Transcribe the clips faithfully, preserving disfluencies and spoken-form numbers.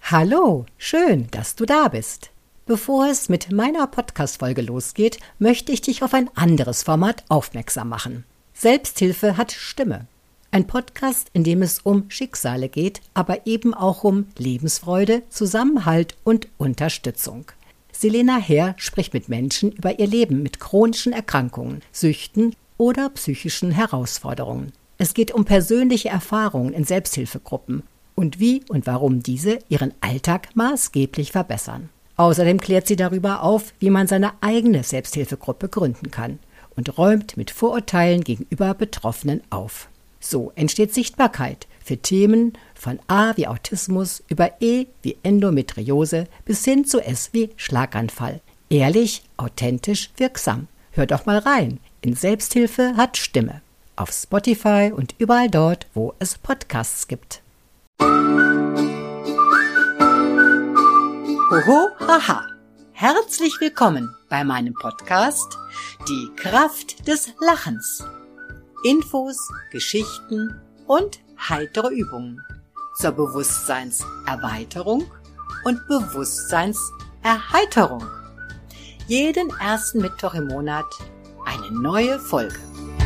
Hallo, schön, dass du da bist. Bevor es mit meiner Podcast-Folge losgeht, möchte ich dich auf ein anderes Format aufmerksam machen. Selbsthilfe hat Stimme. Ein Podcast, in dem es um Schicksale geht, aber eben auch um Lebensfreude, Zusammenhalt und Unterstützung. Selena Herr spricht mit Menschen über ihr Leben mit chronischen Erkrankungen, Süchten oder psychischen Herausforderungen. Es geht um persönliche Erfahrungen in Selbsthilfegruppen und wie und warum diese ihren Alltag maßgeblich verbessern. Außerdem klärt sie darüber auf, wie man seine eigene Selbsthilfegruppe gründen kann und räumt mit Vorurteilen gegenüber Betroffenen auf. So entsteht Sichtbarkeit für Themen von A wie Autismus über E wie Endometriose bis hin zu S wie Schlaganfall. Ehrlich, authentisch, wirksam. Hör doch mal rein in Selbsthilfe hat Stimme. Auf Spotify und überall dort, wo es Podcasts gibt. Hoho, haha. Herzlich willkommen bei meinem Podcast Die Kraft des Lachens. Infos, Geschichten und heitere Übungen zur Bewusstseinserweiterung und Bewusstseinserheiterung. Jeden ersten Mittwoch im Monat eine neue Folge.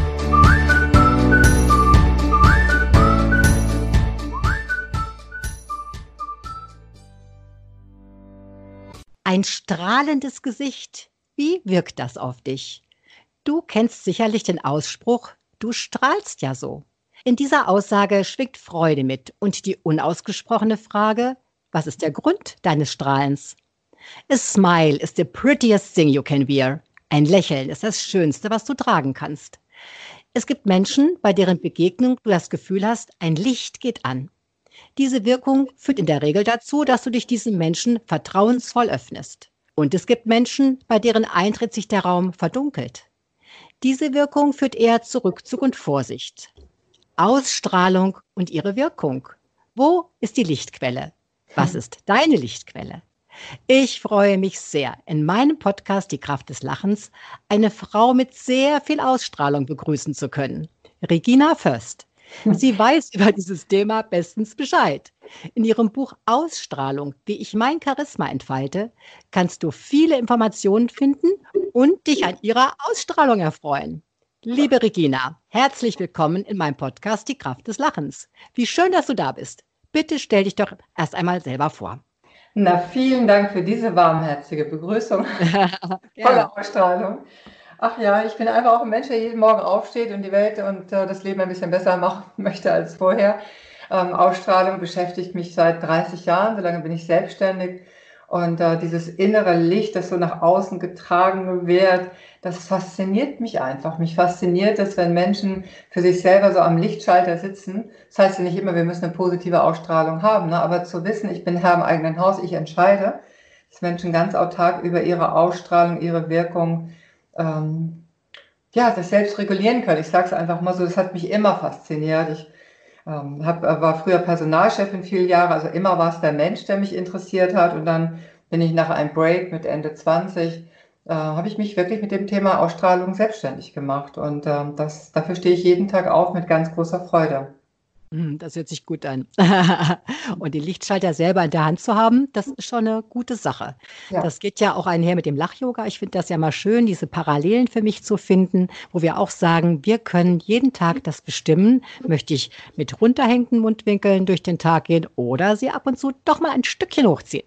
Ein strahlendes Gesicht. Wie wirkt das auf dich? Du kennst sicherlich den Ausspruch, du strahlst ja so. In dieser Aussage schwingt Freude mit und die unausgesprochene Frage, was ist der Grund deines Strahlens? A smile is the prettiest thing you can wear. Ein Lächeln ist das Schönste, was du tragen kannst. Es gibt Menschen, bei deren Begegnung du das Gefühl hast, ein Licht geht an. Diese Wirkung führt in der Regel dazu, dass du dich diesem Menschen vertrauensvoll öffnest. Und es gibt Menschen, bei deren Eintritt sich der Raum verdunkelt. Diese Wirkung führt eher zu Rückzug und Vorsicht. Ausstrahlung und ihre Wirkung. Wo ist die Lichtquelle? Was ist deine Lichtquelle? Ich freue mich sehr, in meinem Podcast Die Kraft des Lachens eine Frau mit sehr viel Ausstrahlung begrüßen zu können. Regina Först. Sie weiß über dieses Thema bestens Bescheid. In ihrem Buch Ausstrahlung, wie ich mein Charisma entfalte, kannst du viele Informationen finden und dich an ihrer Ausstrahlung erfreuen. Liebe Regina, herzlich willkommen in meinem Podcast Die Kraft des Lachens. Wie schön, dass du da bist. Bitte stell dich doch erst einmal selber vor. Na, vielen Dank für diese warmherzige Begrüßung. Volle Ausstrahlung. Ach ja, ich bin einfach auch ein Mensch, der jeden Morgen aufsteht und die Welt und äh, das Leben ein bisschen besser machen möchte als vorher. Ähm, Ausstrahlung beschäftigt mich seit dreißig Jahren, so lange bin ich selbstständig. Und äh, dieses innere Licht, das so nach außen getragen wird, das fasziniert mich einfach. Mich fasziniert es, wenn Menschen für sich selber so am Lichtschalter sitzen. Das heißt ja nicht immer, wir müssen eine positive Ausstrahlung haben, ne? Aber zu wissen, ich bin Herr im eigenen Haus, ich entscheide, dass Menschen ganz autark über ihre Ausstrahlung, ihre Wirkung ähm, ja, das selbst regulieren können. Ich sage es einfach mal so, das hat mich immer fasziniert. Ich ähm, hab, war früher Personalchefin viele Jahre, also immer war es der Mensch, der mich interessiert hat. Und dann bin ich nach einem Break mit Ende zwanzig, äh, habe ich mich wirklich mit dem Thema Ausstrahlung selbstständig gemacht. Und ähm, das, dafür stehe ich jeden Tag auf mit ganz großer Freude. Das hört sich gut an. Und die Lichtschalter selber in der Hand zu haben, das ist schon eine gute Sache. Ja. Das geht ja auch einher mit dem Lach-Yoga. Ich finde das ja mal schön, diese Parallelen für mich zu finden, wo wir auch sagen, wir können jeden Tag das bestimmen. Möchte ich mit runterhängenden Mundwinkeln durch den Tag gehen oder sie ab und zu doch mal ein Stückchen hochziehen.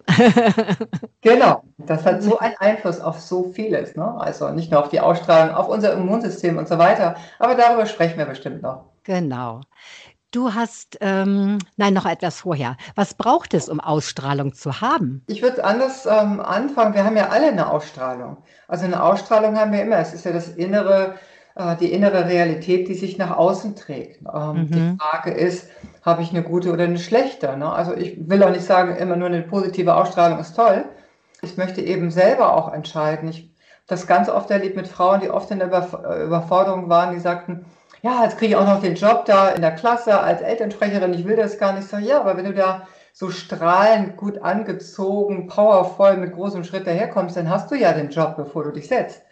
Genau, das hat so einen Einfluss auf so vieles, ne? Also nicht nur auf die Ausstrahlung, auf unser Immunsystem und so weiter. Aber darüber sprechen wir bestimmt noch. Genau. Du hast, ähm, nein, noch etwas vorher. Was braucht es, um Ausstrahlung zu haben? Ich würde anders ähm, anfangen. Wir haben ja alle eine Ausstrahlung. Also eine Ausstrahlung haben wir immer. Es ist ja das innere, äh, die innere Realität, die sich nach außen trägt. Ähm, Mhm. Die Frage ist, habe ich eine gute oder eine schlechte? Ne? Also ich will auch nicht sagen, immer nur eine positive Ausstrahlung ist toll. Ich möchte eben selber auch entscheiden. Ich habe das ganz oft erlebt mit Frauen, die oft in der Überf- Überforderung waren, die sagten, ja, jetzt kriege ich auch noch den Job da in der Klasse als Elternsprecherin, ich will das gar nicht. Ich sage, ja, aber wenn du da so strahlend, gut angezogen, powervoll mit großem Schritt daherkommst, dann hast du ja den Job, bevor du dich setzt.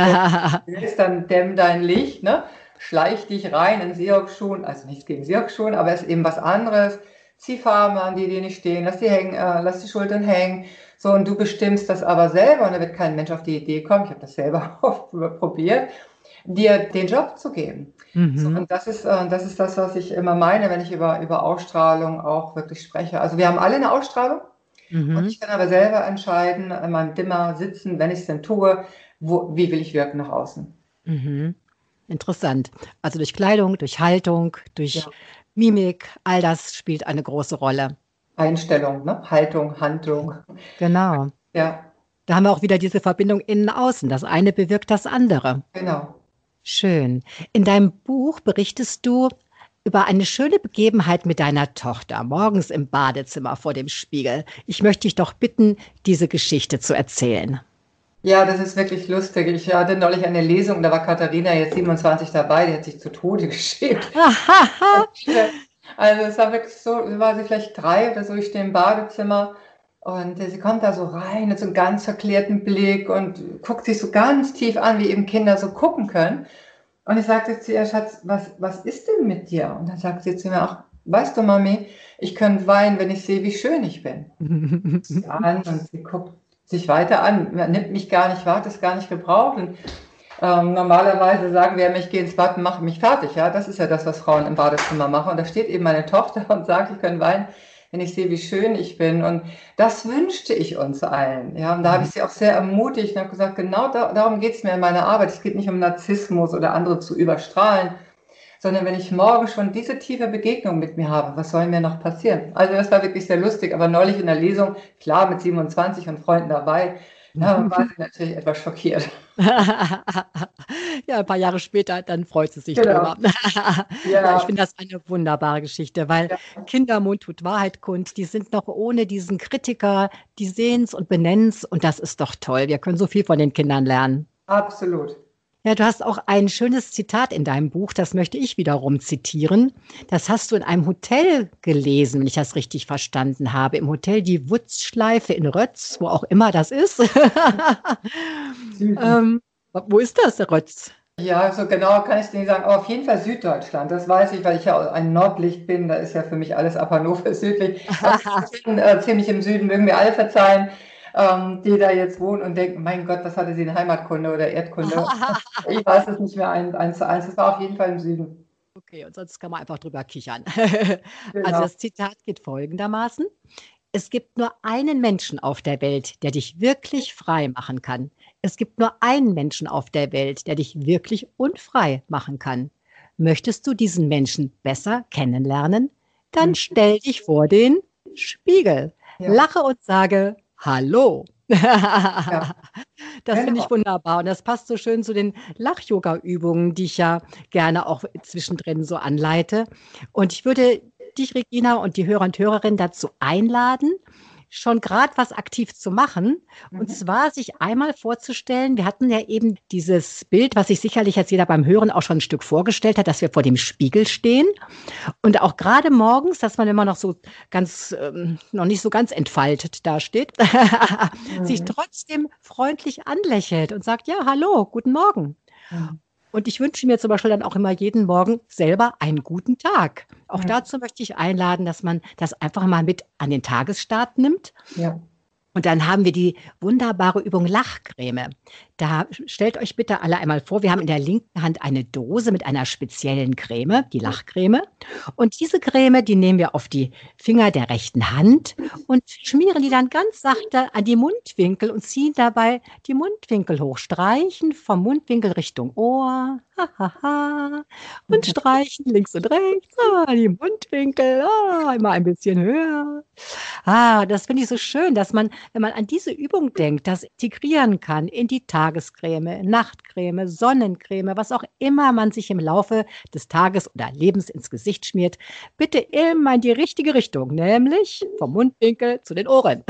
Und dann dämm dein Licht, ne? Schleich dich rein in Seox-Schuhen, also nichts gegen Seox-Schuhen, aber es ist eben was anderes. zieh Farben an, die dir nicht stehen, lass die hängen, äh, lass die Schultern hängen. So, und du bestimmst das aber selber und da wird kein Mensch auf die Idee kommen, ich habe das selber oft probiert, dir den Job zu geben. So, Mhm. und das ist, äh, das ist das, was ich immer meine, wenn ich über, über Ausstrahlung auch wirklich spreche. Also wir haben alle eine Ausstrahlung und Mhm. ich kann aber selber entscheiden, in meinem Dimmer sitzen, wenn ich es denn tue, wo, wie will ich wirken nach außen. Mhm. Interessant. Also durch Kleidung, durch Haltung, durch Ja. Mimik, all das spielt eine große Rolle. Einstellung, ne? Haltung, Handlung. Genau. Ja, Da haben wir auch wieder diese Verbindung Innen-Außen. Das eine bewirkt das andere. genau. Schön. In deinem Buch berichtest du über eine schöne Begebenheit mit deiner Tochter, morgens im Badezimmer vor dem Spiegel. Ich möchte dich doch bitten, diese Geschichte zu erzählen. Ja, das ist wirklich lustig. Ich hatte neulich eine Lesung, da war Katharina jetzt siebenundzwanzig dabei, die hat sich zu Tode geschämt. Also es war wirklich so, war sie vielleicht drei oder so, ich stehe im Badezimmer und äh, sie kommt da so rein mit so einem ganz verklärten Blick und guckt sich so ganz tief an, wie eben Kinder so gucken können. Und ich sagte zu ihr, Schatz, was, was ist denn mit dir? Und dann sagt sie zu mir, ach, weißt du, Mami, ich könnte weinen, wenn ich sehe, wie schön ich bin. Sie an und sie guckt sich weiter an, man nimmt mich gar nicht wahr, hat es gar nicht gebraucht. Und ähm, normalerweise sagen wir, ich gehe ins Bad und mache mich fertig. Ja, das ist ja das, was Frauen im Badezimmer machen. Und da steht eben meine Tochter und sagt, ich kann weinen, wenn ich sehe, wie schön ich bin. Und das wünschte ich uns allen. Ja, und da habe ich sie auch sehr ermutigt und habe gesagt, genau da, darum geht es mir in meiner Arbeit. Es geht nicht um Narzissmus oder andere zu überstrahlen, sondern wenn ich morgen schon diese tiefe Begegnung mit mir habe, was soll mir noch passieren? Also das war wirklich sehr lustig, aber neulich in der Lesung, klar mit siebenundzwanzig und Freunden dabei, ja, war sie natürlich etwas schockiert. Ja, ein paar Jahre später, dann freut sie sich Genau. drüber. Ja, ich Ja, finde das eine wunderbare Geschichte, weil ja, Kindermund tut Wahrheit kund. Die sind noch ohne diesen Kritiker, die sehen's und benennen's und das ist doch toll. Wir können so viel von den Kindern lernen. absolut. Ja, du hast auch ein schönes Zitat in deinem Buch, das möchte ich wiederum zitieren. Das hast du in einem Hotel gelesen, wenn ich das richtig verstanden habe. Im Hotel Die Wutzschleife in Rötz, wo auch immer das ist. Süden. Ähm, wo ist das, Rötz? Ja, so genau kann ich es nicht sagen, aber auf jeden Fall Süddeutschland. Das weiß ich, weil ich ja ein Nordlicht bin. Da ist ja für mich alles ab Hannover südlich. Aber ich bin äh, ziemlich im Süden, mögen mir alle verzeihen, ähm, die da jetzt wohnen und denken, mein Gott, was hatte sie in Heimatkunde oder Erdkunde? Ich weiß es nicht mehr ein, eins zu eins. Es war auf jeden Fall im Süden. Okay, und sonst kann man einfach drüber kichern. Also Genau. das Zitat geht folgendermaßen: Es gibt nur einen Menschen auf der Welt, der dich wirklich frei machen kann. Es gibt nur einen Menschen auf der Welt, der dich wirklich unfrei machen kann. Möchtest du diesen Menschen besser kennenlernen? Dann Mhm. stell dich vor den Spiegel, Ja, lache und sage Hallo. ja, Das finde genau. ich wunderbar und das passt so schön zu den Lach-Yoga-Übungen, die ich ja gerne auch zwischendrin so anleite. Und ich würde dich, Regina, und die Hörer und Hörerinnen dazu einladen, schon gerade was aktiv zu machen. Und Mhm. zwar sich einmal vorzustellen, wir hatten ja eben dieses Bild, was sich sicherlich jetzt jeder beim Hören auch schon ein Stück vorgestellt hat, dass wir vor dem Spiegel stehen. Und auch gerade morgens, dass man immer noch so ganz, ähm, noch nicht so ganz entfaltet dasteht, sich Mhm. trotzdem freundlich anlächelt und sagt, ja, hallo, guten Morgen. Mhm. Und ich wünsche mir zum Beispiel dann auch immer jeden Morgen selber einen guten Tag. Auch Mhm. dazu möchte ich einladen, dass man das einfach mal mit an den Tagesstart nimmt. Ja. Und dann haben wir die wunderbare Übung Lachcreme. Da stellt euch bitte alle einmal vor, wir haben in der linken Hand eine Dose mit einer speziellen Creme, die Lachcreme. Und diese Creme, die nehmen wir auf die Finger der rechten Hand und schmieren die dann ganz sachte an die Mundwinkel und ziehen dabei die Mundwinkel hoch, streichen vom Mundwinkel Richtung Ohr, ha, ha, ha, und streichen links und rechts, ah, die Mundwinkel, ah, immer ein bisschen höher. Ah, das finde ich so schön, dass man, wenn man an diese Übung denkt, das integrieren kann in die Tagescreme, Nachtcreme, Sonnencreme, was auch immer man sich im Laufe des Tages oder Lebens ins Gesicht schmiert. Bitte immer in die richtige Richtung, nämlich vom Mundwinkel zu den Ohren.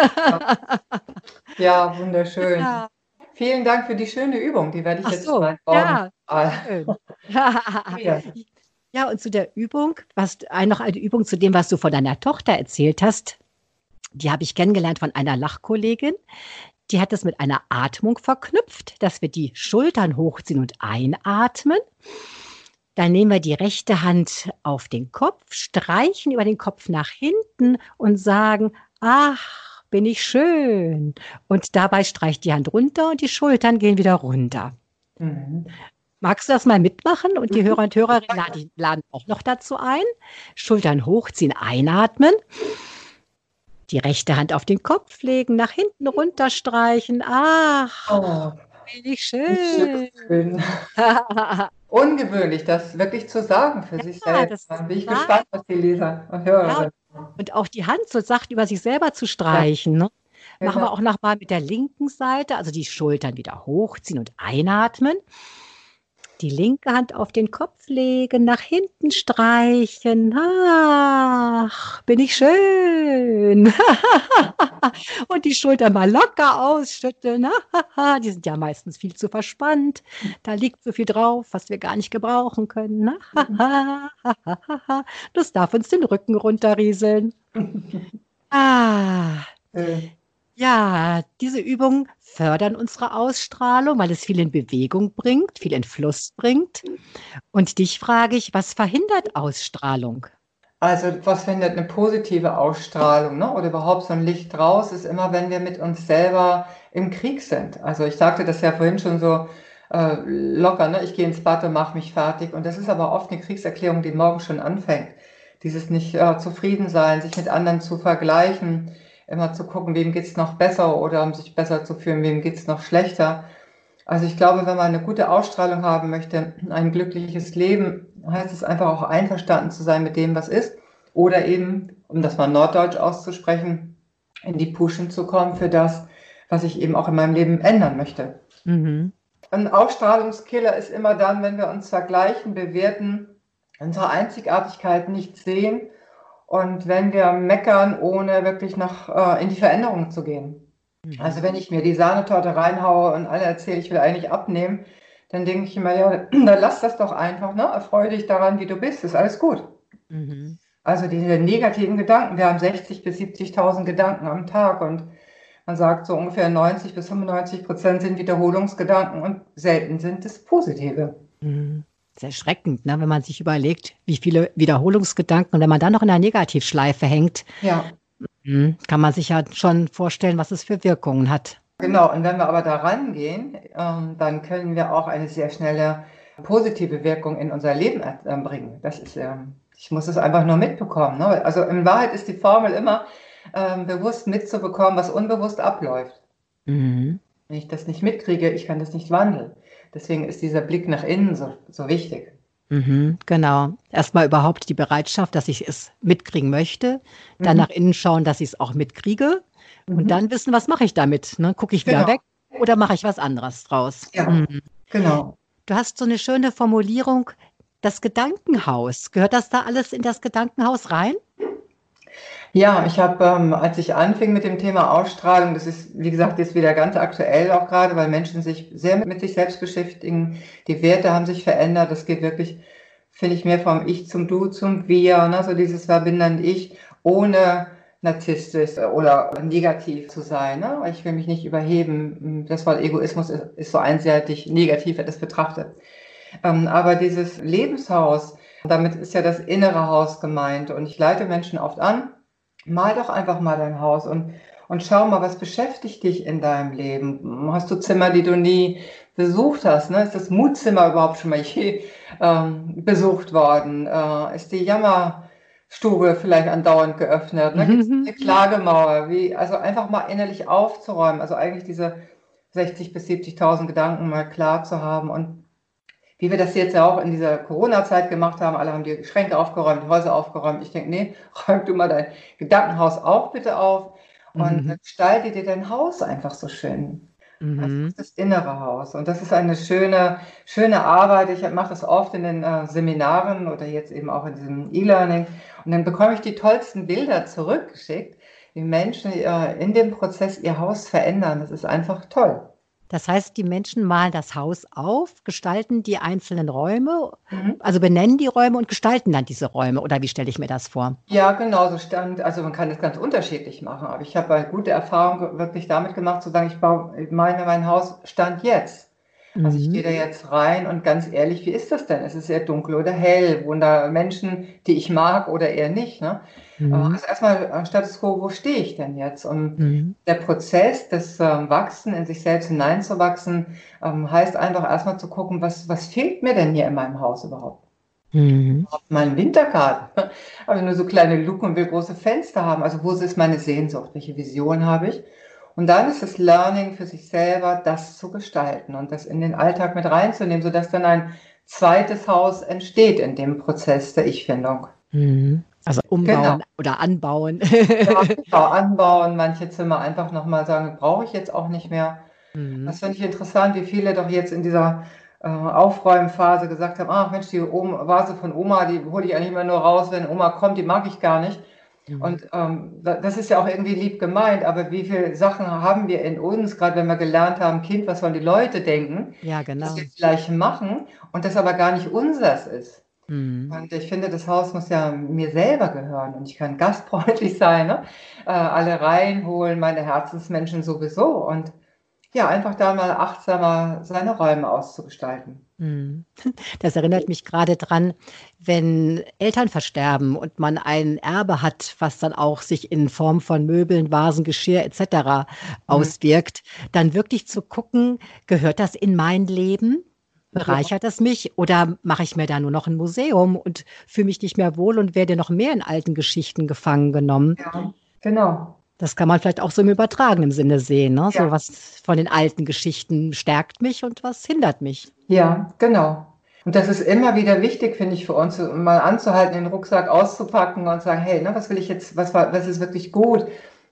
Ja, wunderschön. Ja. Vielen Dank für die schöne Übung. Die werde ich Ach jetzt so, mal morgen ja, mal schön. probieren. Ja, und zu der Übung, was, ein- noch eine Übung zu dem, was du von deiner Tochter erzählt hast, die habe ich kennengelernt von einer Lachkollegin. Die hat es mit einer Atmung verknüpft, dass wir die Schultern hochziehen und einatmen Dann nehmen wir die rechte Hand auf den Kopf, streichen über den Kopf nach hinten und sagen: „Ach, bin ich schön.“ Und dabei streicht die Hand runter und die Schultern gehen wieder runter. Mhm. Magst du das mal mitmachen? Und die Mhm. Hörer und Hörerinnen lade ich laden auch noch dazu ein. Schultern hochziehen, einatmen. Die rechte Hand auf den Kopf legen, nach hinten runter streichen. Ach, Oh, bin ich wie schön. schön. Ungewöhnlich, das wirklich zu sagen für sich Ja, selbst. das Dann bin ich sagt, gespannt, was die Leser und ja, Hörerinnen. und auch die Hand so sacht über sich selber zu Ja, streichen, ne? Machen genau. wir auch noch mal mit der linken Seite, also die Schultern wieder hochziehen und einatmen. Die linke Hand auf den Kopf legen, nach hinten streichen. Ach, bin ich schön. Und die Schultern mal locker ausschütteln. Die sind ja meistens viel zu verspannt. Da liegt so viel drauf, was wir gar nicht gebrauchen können. Das darf uns den Rücken runterrieseln. Ah, Schön. ja, diese Übungen fördern unsere Ausstrahlung, weil es viel in Bewegung bringt, viel in Fluss bringt. Und dich frage ich, was verhindert Ausstrahlung? Also, was findet eine positive Ausstrahlung, ne, oder überhaupt so ein Licht raus, ist immer, wenn wir mit uns selber im Krieg sind. Also, ich sagte das ja vorhin schon so, äh, locker, ne? Ich gehe ins Bad und mache mich fertig. Und das ist aber oft eine Kriegserklärung, die morgens schon anfängt. Dieses nicht, äh, zufrieden sein, sich mit anderen zu vergleichen, immer zu gucken, wem geht's noch besser oder um sich besser zu fühlen, wem geht's noch schlechter. Also, ich glaube, wenn man eine gute Ausstrahlung haben möchte, ein glückliches Leben, heißt es einfach auch einverstanden zu sein mit dem, was ist. Oder eben, um das mal norddeutsch auszusprechen, in die Puschen zu kommen für das, was ich eben auch in meinem Leben ändern möchte. Mhm. Ein Ausstrahlungskiller ist immer dann, wenn wir uns vergleichen, bewerten, unsere Einzigartigkeit nicht sehen und wenn wir meckern, ohne wirklich noch äh, in die Veränderung zu gehen. Also Mhm. wenn ich mir die Sahnetorte reinhaue und alle erzähle, ich will eigentlich abnehmen, dann denke ich immer, ja, dann lass das doch einfach, ne? Erfreue dich daran, wie du bist, ist alles gut. Mhm. Also diese negativen Gedanken, wir haben sechzig bis siebzigtausend Gedanken am Tag und man sagt so ungefähr neunzig bis fünfundneunzig Prozent sind Wiederholungsgedanken und selten sind es positive. Mhm. Ist erschreckend, ne, wenn man sich überlegt, wie viele Wiederholungsgedanken und wenn man dann noch in 'ner Negativschleife hängt, Ja, mhm, kann man sich ja schon vorstellen, was es für Wirkungen hat. genau. Und wenn wir aber da rangehen, ähm, dann können wir auch eine sehr schnelle positive Wirkung in unser Leben er äh, bringen. Das ist, ähm ich muss es einfach nur mitbekommen, ne? Also, in Wahrheit ist die Formel immer, ähm, bewusst mitzubekommen, was unbewusst abläuft. Mhm. Wenn ich das nicht mitkriege, ich kann das nicht wandeln. Deswegen ist dieser Blick nach innen so so wichtig. Mhm, genau. Erst mal überhaupt die Bereitschaft, dass ich es mitkriegen möchte, dann Mhm, nach innen schauen, dass ich's auch mitkriege und mhm. dann wissen, was mache ich damit, ne? Gucke ich wieder Genau, weg oder mache ich was anderes draus? ja, Mhm. genau. Du hast so 'ne schöne Formulierung, das Gedankenhaus. Gehört das da alles in das Gedankenhaus rein? Ja, ich habe, ähm, als ich anfing mit dem Thema Ausstrahlung, das ist, wie gesagt, jetzt wieder ganz aktuell auch gerade, weil Menschen sich sehr mit sich selbst beschäftigen. Die Werte haben sich verändert. Das geht wirklich, finde ich, mehr vom Ich zum Du zum Wir, ne? So dieses verbindende Ich, ohne narzisstisch oder negativ zu sein, ne? Ich will mich nicht überheben. Das Wort Egoismus ist ist so einseitig negativ, wird das betrachtet. Ähm, aber dieses Lebenshaus, damit ist ja das innere Haus gemeint. Und ich leite Menschen oft an, mal doch einfach mal dein Haus und, und schau mal, was beschäftigt dich in deinem Leben? Hast du Zimmer, die du nie besucht hast? Ne? Ist das Mutzimmer überhaupt schon mal je ähm, besucht worden? Äh, ist die Jammerstube vielleicht andauernd geöffnet? Ne? Gibt es eine Klagemauer? Wie, also einfach mal innerlich aufzuräumen, also eigentlich diese sechzig bis siebzigtausend Gedanken mal klar zu haben und wie wir das jetzt ja auch in dieser Corona-Zeit gemacht haben, alle haben die Schränke aufgeräumt, die Häuser aufgeräumt. Ich denke: „Ne, räum du mal dein Gedankenhaus auch bitte auf und Mhm. gestalte dir dein Haus einfach so schön.“ Also, das Mhm. ist das innere Haus und das ist eine schöne schöne Arbeit. Ich mache das oft in den, äh, Seminaren oder jetzt eben auch in diesem E-Learning und dann bekomme ich die tollsten Bilder zurückgeschickt, wie Menschen, äh, in dem Prozess ihr Haus verändern. Das ist einfach toll. Das heißt, die Menschen malen das Haus auf, gestalten die einzelnen Räume, Mhm. also benennen die Räume und gestalten dann diese Räume oder wie stelle ich mir das vor? Ja, genau, so stand, also man kann das ganz unterschiedlich machen, aber ich habe halt gute Erfahrungen wirklich damit gemacht, zu sagen, ich baue ich male mir mein Haus Stand jetzt. Also ich gehe Mhm. da jetzt rein und ganz ehrlich, wie ist das denn? Ist es eher dunkel oder hell? Wohnen da Menschen, die ich mag oder eher nicht, ne? Äh, Mhm. also erstmal äh, Status quo, wo stehe ich denn jetzt? Und Mhm. der Prozess des ähm, Wachsen, in sich selbst hineinzuwachsen, ähm, heißt einfach erstmal zu gucken, was, was fehlt mir denn hier in meinem Haus überhaupt? Mhm. Auf meinem Wintergarten habe ich nur so kleine Luken und will große Fenster haben. Also wo ist meine Sehnsucht? Welche Vision habe ich? Und dann ist das Learning für sich selber, das zu gestalten und das in den Alltag mit reinzunehmen, sodass dann ein zweites Haus entsteht in dem Prozess der Ich-Findung. Mhm. Also Genau. umbauen oder anbauen. Ja, genau, anbauen, manche Zimmer einfach nochmal sagen, brauche ich jetzt auch nicht mehr. Mhm. Das finde ich interessant, wie viele doch jetzt in dieser äh, Aufräumphase gesagt haben, ach Mensch, die Oma, Vase von Oma, die hole ich eigentlich immer nur raus, wenn Oma kommt, die mag ich gar nicht. Mhm. Und ähm, da- das ist ja auch irgendwie lieb gemeint, aber wie viele Sachen haben wir in uns, gerade wenn wir gelernt haben, Kind, was sollen die Leute denken, Ja, dass wir genau. vielleicht machen und das aber gar nicht unseres ist. Mhm. Und ich finde, das Haus muss ja mir selber gehören und ich kann gastfreundlich sein, ne? Äh, alle reinholen, meine Herzensmenschen sowieso und ja, einfach da mal achtsamer seine Räume auszugestalten. Mhm. Das erinnert mich gerade dran, wenn Eltern versterben und man ein Erbe hat, was dann auch sich in Form von Möbeln, Vasen, Geschirr et cetera Mhm. auswirkt, dann wirklich zu gucken: „Gehört das in mein Leben? Ja, Bereichert das mich oder mache ich mir da nur noch 'n Museum und fühle mich nicht mehr wohl und werde noch mehr in alten Geschichten gefangen genommen?“ ja, genau. Das kann man vielleicht auch so im übertragenen Sinne sehen, ne? Ja, So was von den alten Geschichten stärkt mich und was hindert mich. ja, genau. Und das ist immer wieder wichtig, finde ich, für uns, so mal anzuhalten, den Rucksack auszupacken und sagen: „Hey, ne, was will ich jetzt, was war, was ist wirklich gut?“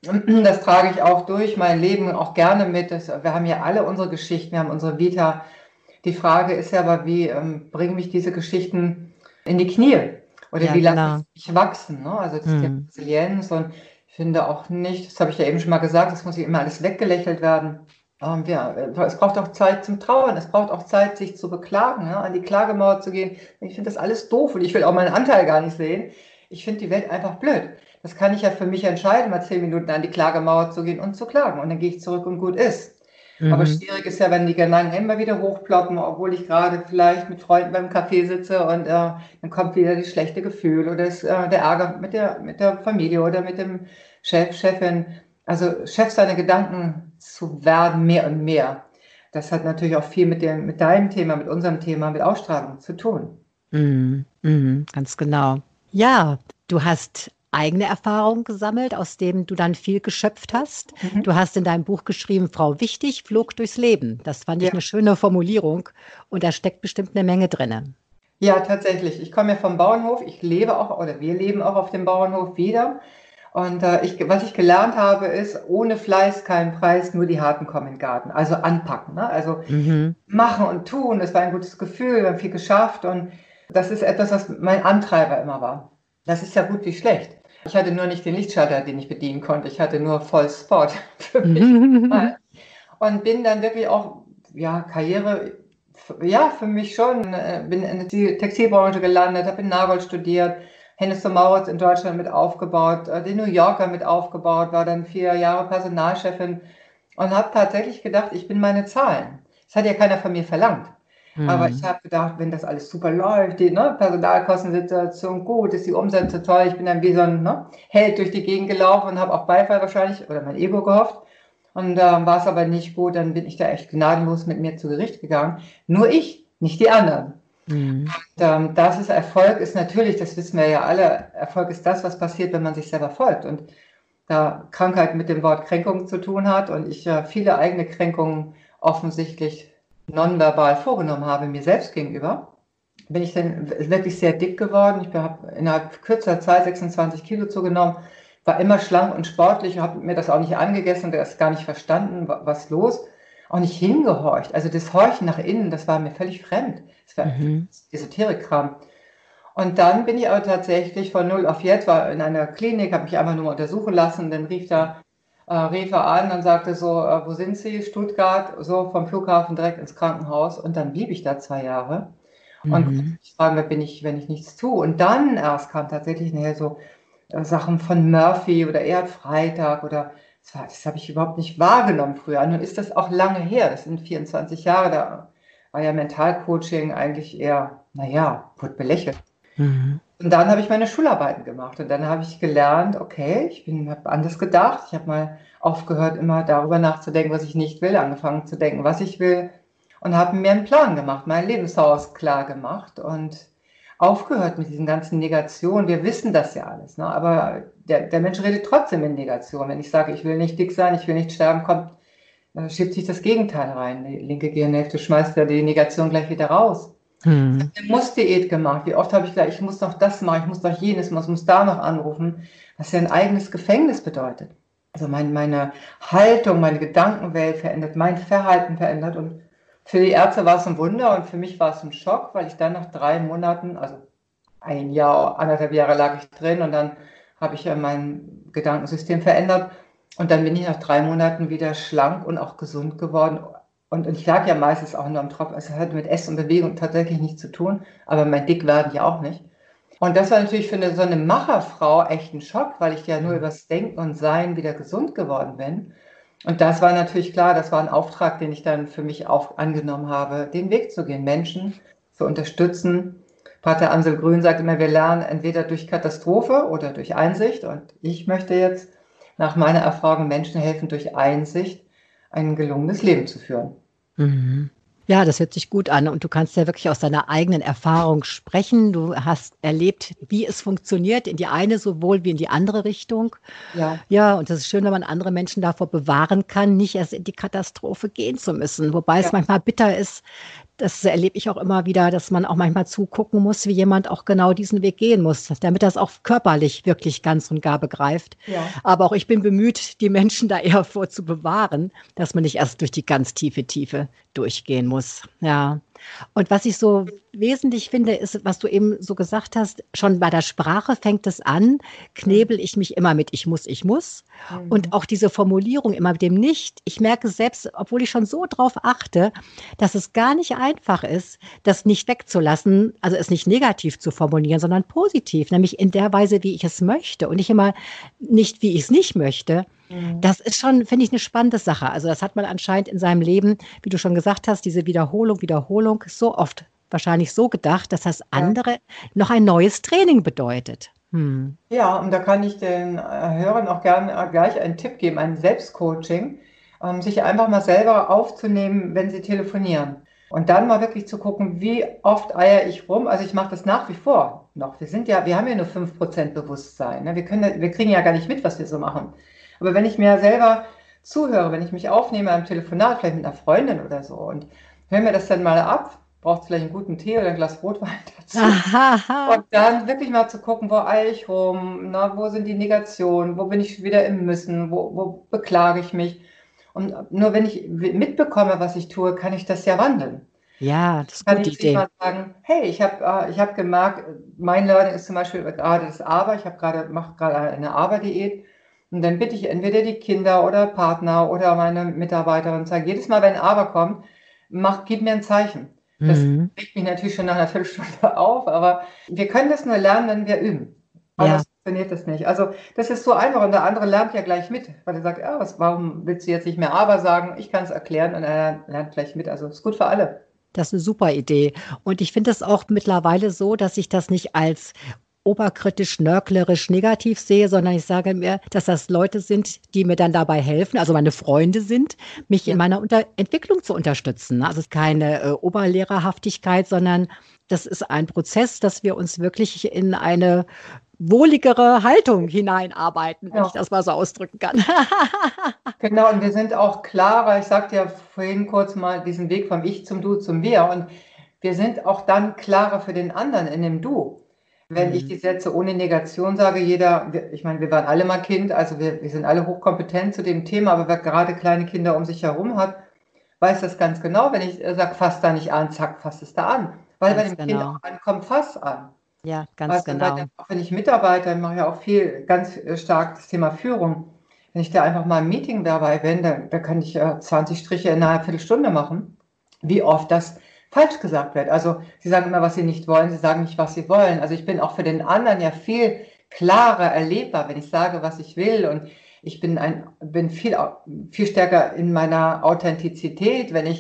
Das trage ich auch durch mein Leben auch gerne mit. Das, wir haben ja alle unsere Geschichten, wir haben unsere Vita. Die Frage ist ja aber, wie ähm, bringen mich diese Geschichten in die Knie? Oder Ja, wie lasse ich genau. mich wachsen? Ne? Also das Thema Mhm. Resilienz und ich finde auch nicht, das habe ich ja eben schon mal gesagt, das muss nicht immer alles weggelächelt werden. Ähm, ja, äh, es braucht auch Zeit zum Trauern, es braucht auch Zeit, sich zu beklagen, ne? An die Klagemauer zu gehen. Ich finde das alles doof und ich will auch meinen Anteil gar nicht sehen. Ich finde die Welt einfach blöd. Das kann ich ja für mich entscheiden, mal zehn Minuten an die Klagemauer zu gehen und zu klagen. Und dann gehe ich zurück und gut ist. Aber Mhm. schwierig ist ja, wenn die Gedanken immer wieder hochploppen, obwohl ich gerade vielleicht mit Freunden beim Kaffee sitze und äh, dann kommt wieder das schlechte Gefühl oder das, äh, der Ärger mit der, mit der Familie oder mit dem Chef, Chefin. Also Chef seiner Gedanken zu werden, mehr und mehr. Das hat natürlich auch viel mit dem, mit deinem Thema, mit unserem Thema, mit Ausstrahlung zu tun. Mhm. Mhm. Ganz genau. Ja, du hast eigene Erfahrungen gesammelt, aus denen du dann viel geschöpft hast. Mhm. Du hast in deinem Buch geschrieben: „Frau Wichtig flog durchs Leben.“ Das fand ich Ja. 'ne schöne Formulierung und da steckt bestimmt 'ne Menge drinne. Ja, tatsächlich. Ich komme ja vom Bauernhof. Ich lebe auch oder wir leben auch auf dem Bauernhof wieder. Und äh, ich, was ich gelernt habe, ist, ohne Fleiß kein Preis, nur die Harten kommen in den Garten. Also anpacken, ne? Also Mhm. machen und tun. Das war ein gutes Gefühl, wir haben viel geschafft und das ist etwas, was mein Antreiber immer war. Das ist ja gut wie schlecht. Ich hatte nur nicht den Lichtschalter, den ich bedienen konnte. Ich hatte nur Voll Spot für mich. Und bin dann wirklich auch, ja, Karriere, ja, für mich schon, äh, bin in die Textilbranche gelandet, habe in Nagold studiert, Hennes und Mauritz in Deutschland mit aufgebaut, äh, den New Yorker mit aufgebaut, war dann vier Jahre Personalchefin und habe tatsächlich gedacht, ich bin meine Zahlen. Das hat ja keiner von mir verlangt. Aber ich Mhm. habe gedacht, wenn das alles super läuft, die ne, Personalkostensituation gut, ist die Umsätze toll, ich bin dann wie so ein ne, Held durch die Gegend gelaufen und habe auch Beifall wahrscheinlich oder mein Ego gehofft. Und ähm, war es aber nicht gut, dann bin ich da echt gnadenlos mit mir zu Gericht gegangen. Nur ich, nicht die anderen. Mhm. Und, ähm, das ist Erfolg, ist natürlich, das wissen wir ja alle, Erfolg ist das, was passiert, wenn man sich selber folgt. Und da Krankheit mit dem Wort Kränkung zu tun hat und ich äh, viele eigene Kränkungen offensichtlich nonverbal vorgenommen habe, mir selbst gegenüber, bin ich dann wirklich sehr dick geworden. Ich habe innerhalb kürzer Zeit sechsundzwanzig Kilo zugenommen, war immer schlank und sportlich, habe mir das auch nicht angegessen, das gar nicht verstanden, was los, auch nicht hingehorcht. Also das Horchen nach innen, das war mir völlig fremd. Das war Mhm. Esoterik-Kram. Und dann bin ich aber tatsächlich von null auf jetzt, war in einer Klinik, habe mich einfach nur mal untersuchen lassen, dann rief da äh, rief er an und sagte so, äh, wo sind Sie? Stuttgart, so vom Flughafen direkt ins Krankenhaus und dann blieb ich da zwei Jahre. Und Mhm. ich frage, wer bin ich, wenn ich nichts tue? Und dann erst kam tatsächlich nachher so äh, Sachen von Murphy oder Erhard Freitag oder das, war- das habe ich überhaupt nicht wahrgenommen früher. Nun ist das auch lange her, das sind vierundzwanzig Jahre, da war ja Mentalcoaching eigentlich eher, naja, wurde belächelt. Mhm. Und dann habe ich meine Schularbeiten gemacht und dann habe ich gelernt, okay, ich bin, habe anders gedacht. Ich habe mal aufgehört, immer darüber nachzudenken, was ich nicht will, angefangen zu denken, was ich will und habe mir einen Plan gemacht, mein Lebenshaus klar gemacht und aufgehört mit diesen ganzen Negationen. Wir wissen das ja alles, ne? Aber der, der Mensch redet trotzdem in Negation. Wenn ich sage, ich will nicht dick sein, ich will nicht sterben, kommt, äh, schiebt sich das Gegenteil rein. Die linke Gehirnhälfte schmeißt ja die Negation gleich wieder raus. Mhm. Eine Muss-Diät gemacht. Wie oft habe ich gesagt, ich muss noch das machen, ich muss noch jenes machen, ich muss da noch anrufen, was ja ein eigenes Gefängnis bedeutet. Also mein, meine Haltung, meine Gedankenwelt verändert, mein Verhalten verändert und für die Ärzte war es ein Wunder und für mich war es ein Schock, weil ich dann nach drei Monaten, also ein Jahr, anderthalb Jahre lag ich drin und dann habe ich ja mein Gedankensystem verändert und dann bin ich nach drei Monaten wieder schlank und auch gesund geworden. Und, und ich lag ja meistens auch nur am Tropf. Es hat mit Essen und Bewegung tatsächlich nichts zu tun, aber mein Dickwerden ja auch nicht. Und das war natürlich für eine, so eine Macherfrau echt ein Schock, weil ich ja nur übers Denken und Sein wieder gesund geworden bin. Und das war natürlich klar, das war ein Auftrag, den ich dann für mich auch angenommen habe, den Weg zu gehen, Menschen zu unterstützen. Pater Ansel Grün sagt immer, wir lernen entweder durch Katastrophe oder durch Einsicht. Und ich möchte jetzt nach meiner Erfahrung Menschen helfen, durch Einsicht ein gelungenes Leben zu führen. Mhm. Ja, das hört sich gut an und du kannst ja wirklich aus deiner eigenen Erfahrung sprechen. Du hast erlebt, wie es funktioniert, in die eine sowohl wie in die andere Richtung. Ja, Ja, und das ist schön, wenn man andere Menschen davor bewahren kann, nicht erst in die Katastrophe gehen zu müssen. Wobei ja, es manchmal bitter ist, das erlebe ich auch immer wieder, dass man auch manchmal zugucken muss, wie jemand auch genau diesen Weg gehen muss, damit er es auch körperlich wirklich ganz und gar begreift. ja. Aber auch ich bin bemüht, die Menschen da eher vor zu bewahren, dass man nicht erst durch die ganz tiefe Tiefe durchgehen muss. Ja. Und was ich so wesentlich finde, ist, was du eben so gesagt hast, schon bei der Sprache fängt es an, Mhm. knebel ich mich immer mit ich muss, ich muss. Mhm. Und auch diese Formulierung immer mit dem Nicht. Ich merke selbst, obwohl ich schon so drauf achte, dass es gar nicht einfach ist, das nicht wegzulassen, also es nicht negativ zu formulieren, sondern positiv, nämlich in der Weise, wie ich es möchte und nicht immer nicht, wie ich es nicht möchte. Mhm. Das ist schon, finde ich, eine spannende Sache. Also das hat man anscheinend in seinem Leben, wie du schon gesagt hast, diese Wiederholung, Wiederholung, so oft wahrscheinlich so gedacht, dass das Ja. andere noch ein neues Training bedeutet. Hm. Ja, und da kann ich den äh, Hörern auch gerne äh, gleich einen Tipp geben, ein Selbstcoaching, ähm, sich einfach mal selber aufzunehmen, wenn sie telefonieren. Und dann mal wirklich zu gucken, wie oft eier ich rum. Also ich mache das nach wie vor noch. Wir sind ja, wir haben ja nur fünf Prozent Bewusstsein. Ne? Wir können, ja- wir kriegen ja gar nicht mit, was wir so machen. Aber wenn ich mir selber zuhöre, wenn ich mich aufnehme am Telefonat, vielleicht mit einer Freundin oder so, und höre mir das dann mal ab, braucht vielleicht einen guten Tee oder ein Glas Rotwein dazu. Aha. Und dann wirklich mal zu gucken, wo eier ich rum, na, wo sind die Negationen, wo bin ich wieder im Müssen, wo, wo beklage ich mich. Und nur wenn ich mitbekomme, was ich tue, kann ich das ja wandeln. Ja, das ist eine Kann gute ich zu Idee. jemandem sagen, hey, ich habe äh, ich hab gemerkt, mein Learning ist zum Beispiel gerade das Aber, ich habe gerade, mache gerade eine Aber-Diät. Und dann bitte ich entweder die Kinder oder Partner oder meine Mitarbeiterin, sage jedes Mal, wenn ein Aber kommt, mach, gib mir ein Zeichen. Das Mhm. regt mich natürlich schon nach einer Viertelstunde auf, aber wir können das nur lernen, wenn wir üben. Ja. Anders funktioniert das nicht. Also das ist so einfach und der andere lernt ja gleich mit, weil er sagt, ja, was, warum willst du jetzt nicht mehr aber sagen? Ich kann es erklären und er lernt gleich mit. Also es ist gut für alle. Das ist eine super Idee. Und ich finde es auch mittlerweile so, dass ich das nicht als oberkritisch, nörglerisch negativ sehe, sondern ich sage mir, dass das Leute sind, die mir dann dabei helfen, also meine Freunde sind, mich in Ja. meiner Unter Entwicklung zu unterstützen. Also es ist keine äh, Oberlehrerhaftigkeit, sondern das ist ein Prozess, dass wir uns wirklich in eine wohligere Haltung hineinarbeiten, wenn ich Ja. das mal so ausdrücken kann. Genau, und wir sind auch klarer. Ich sagte ja vorhin kurz mal diesen Weg vom Ich zum Du zum Wir. Und wir sind auch dann klarer für den anderen in dem Du. Wenn ich die Mhm. Sätze ohne Negation sage, jeder, wir- ich meine, wir waren alle mal Kind, also wir, wir sind alle hochkompetent zu dem Thema, aber wer gerade kleine Kinder um sich herum hat, weiß das ganz genau. Wenn ich äh, sage, fass da nicht an, zack, fass es da an. Weil bei Ganz dem Kind genau. auch ankommt, fass an. Ja, ganz Also, bei der, genau. auch wenn ich Mitarbeiter, ich mache ja auch viel, ganz äh, stark das Thema Führung. Wenn ich da einfach mal im Meeting dabei bin, da, da kann ich äh, zwanzig Striche in einer Viertelstunde machen, wie oft das falsch gesagt wird. Also, sie sagen immer, was sie nicht wollen, sie sagen nicht, was sie wollen. Also, ich bin auch für den anderen ja viel klarer erlebbar, wenn ich sage, was ich will. Und ich bin, ein, bin viel, viel stärker in meiner Authentizität, wenn ich